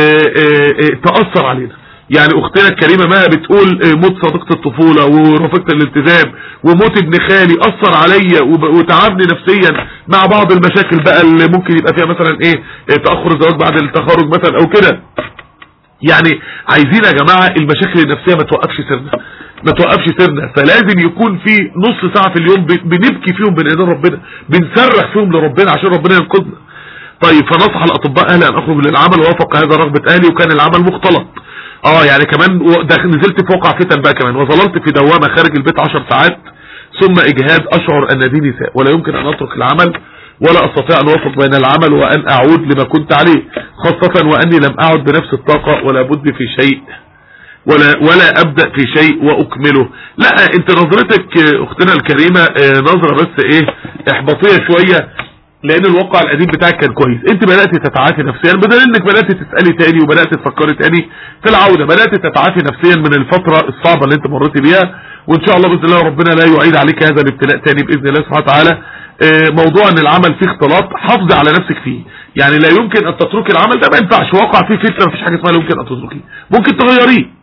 تاثر علينا. يعني اختنا الكريمه ما بتقول موت صديقه الطفوله ورفقه الالتزام وموت ابن خالي اثر عليا وتعبني نفسيا، مع بعض المشاكل بقى اللي ممكن يبقى فيها مثلا ايه تاخر الزواج بعد التخرج مثلا او كده. يعني عايزين يا جماعه المشاكل النفسيه ما توقفش سيرنا، ما توقفش سيرنا. فلازم يكون في نص ساعه في اليوم بنبكي فيهم بين ايدين ربنا، بنصرخ فيهم لربنا عشان ربنا ينقذنا. طيب فنصح الاطباء اهلي ان اخرج من العمل، ووافق هذا رغبه اهلي وكان العمل مختلط. اه يعني كمان نزلت في وقع فتن بقى كمان، وظللت في دوامه خارج البيت عشر ساعات ثم اجهاد، اشعر ان ديني ساء ولا يمكن ان اترك العمل ولا استطيع ان اوفق بين العمل وان اعود لما كنت عليه، خاصه واني لم اعد بنفس الطاقه ولا بد في شيء ولا ولا ابدا في شيء واكمله. لا انت نظرتك اختنا الكريمه نظره بس ايه احباطيه شويه، لان الواقع القديم بتاعك كان كويس. انت بدات تتعافي نفسيا بدل انك بدات تسالي تاني وبدات تفكري تاني في العوده، بدات تتعافي نفسيا من الفتره الصعبه اللي انت مريتي بيها، وان شاء الله باذن الله ربنا لا يعيد عليك هذا الابتلاء تاني باذن الله سبحانه وتعالى. موضوع ان العمل فيه اختلاط حافظي على نفسك فيه، يعني لا يمكن ان تتركي العمل ده، ما ينفعش. واقع فيه فتنه مفيش حاجه اسمها لا يمكن ان تتركيه، ممكن تغيريه.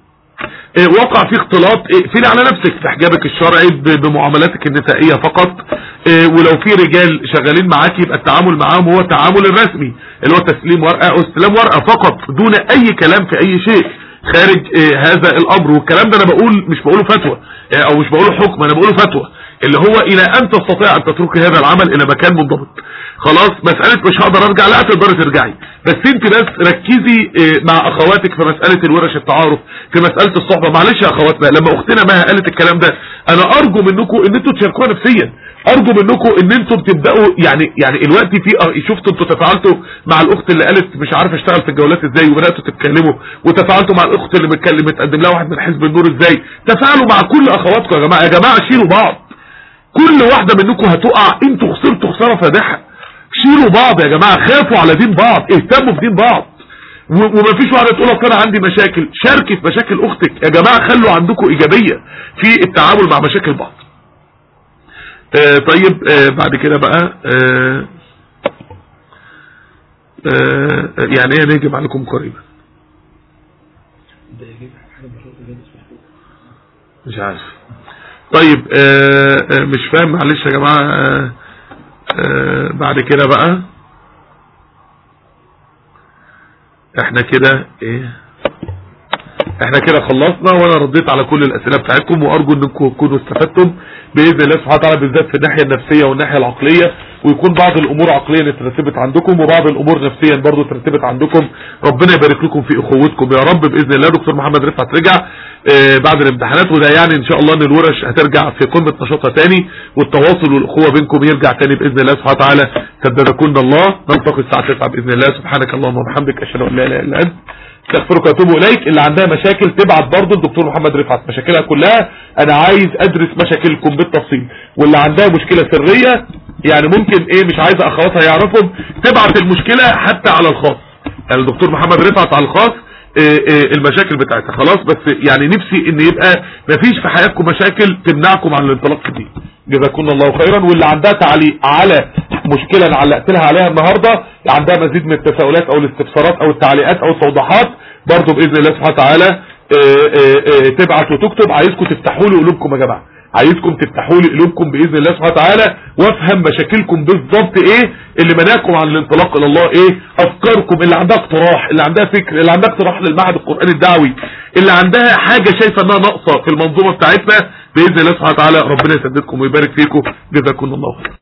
وقع فيه اختلاط اقفلي على نفسك في حجابك الشرعي بمعاملاتك النسائيه فقط. ولو في رجال شغالين معاكي يبقى التعامل معاهم هو التعامل الرسمي اللي هو تسليم ورقه او استلام ورقه فقط، دون اي كلام في اي شيء خارج هذا الامر. والكلام ده انا بقول مش بقوله فتوى او مش بقوله حكم، انا بقوله فتوى، اللي هو الى ان تستطيع ان تتركي هذا العمل الى مكان منضبط. خلاص مسألة مش هقدر ارجع، لا تقدري ترجعي، بس انت بس ركزي مع اخواتك في مسألة الورش التعارف، في مسألة الصحبة. معلش يا اخواتنا لما اختنا مها قالت الكلام ده، انا ارجو منكم ان انتوا تشاركوها نفسيا، ارجو منكم ان انتوا تبداوا يعني يعني الوقت في شفتوا انتوا تفاعلتوا مع الاخت اللي قالت مش عارف اشتغل في الجولات ازاي وبداتوا تتكلموا، وتفاعلتوا مع الاخت اللي متكلم متقدم لها واحد من حزب النور ازاي. تفاعلوا مع كل اخواتكم يا جماعه، يا جماعه شيلوا بعض. كل واحده منكم هتقع انتوا خسرتوا خساره فادحه. شيلوا بعض يا جماعه، خافوا على دين بعض، اهتموا بدين بعض. ومفيش واحده تقول اصل انا عندي مشاكل، شاركي في مشاكل اختك يا جماعه، خلوا عندكم ايجابيه في التعامل مع مشاكل بعض. آه طيب آه بعد كده بقى آه آه يعني ايه نهجم عليكم قريبا؟ مش عارف. طيب آه آه مش فاهم معلش يا جماعه. آه آه بعد كده بقى احنا كده ايه احنا كده خلصنا، وانا رديت على كل الاسئله بتاعتكم، وارجو انكم تكونوا استفدتم باذن الله سبحانه وتعالى، بالذات في الناحيه النفسيه والناحيه العقليه، ويكون بعض الامور عقليا اترتبت عندكم وبعض الامور نفسيا برضو اترتبت عندكم. ربنا يبارك لكم في اخوتكم يا رب باذن الله. دكتور محمد رفعت رجع اه بعد الامتحانات، وده يعني ان شاء الله ان الورش هترجع في قمه نشاطها تاني، والتواصل والاخوه بينكم يرجع تاني باذن الله سبحانه وتعالى. سددكم الله. نلتقي الساعه تسعة باذن الله. سبحانك اللهم وبحمدك، اشهد ان لا اله الا انت، استغفرك واتوب اليك. اللي عندها مشاكل تبعت برضه الدكتور محمد رفعت مشاكلها كلها، انا عايز ادرس مشاكلكم بالتفصيل. واللي عندها مشكله سريه يعني ممكن ايه مش عايزه اخواتها يعرفوا، تبعت المشكله حتى على الخاص، يعني الدكتور محمد رفعت على الخاص المشاكل بتاعتها. خلاص بس يعني نفسي ان يبقى مفيش في حياتكم مشاكل تمنعكم عن الانطلاق دي. جزاكم الله خيرا. واللي عندها تعليق على مشكلة انا علقت لها عليها النهارده، عندها مزيد من التساؤلات او الاستفسارات او التعليقات او التوضيحات، برضو باذن الله سبحانه وتعالى تبعت وتكتب. عايزكم تفتحوا لي قلوبكم يا جماعه، عايزكم تفتحوا لي قلوبكم باذن الله سبحانه وتعالى، وافهم مشاكلكم بالظبط ايه اللي مناكم عن الانطلاق الى الله، ايه افكاركم، اللي عندها اقتراح، اللي عندها فكر، اللي عندها اقتراح للمعهد القرآني الدعوي، اللي عندها حاجه شايفه انها ناقصه في المنظومه بتاعتنا، باذن الله سبحانه وتعالى ربنا يسددكم ويبارك فيكم. جزاكم الله خير.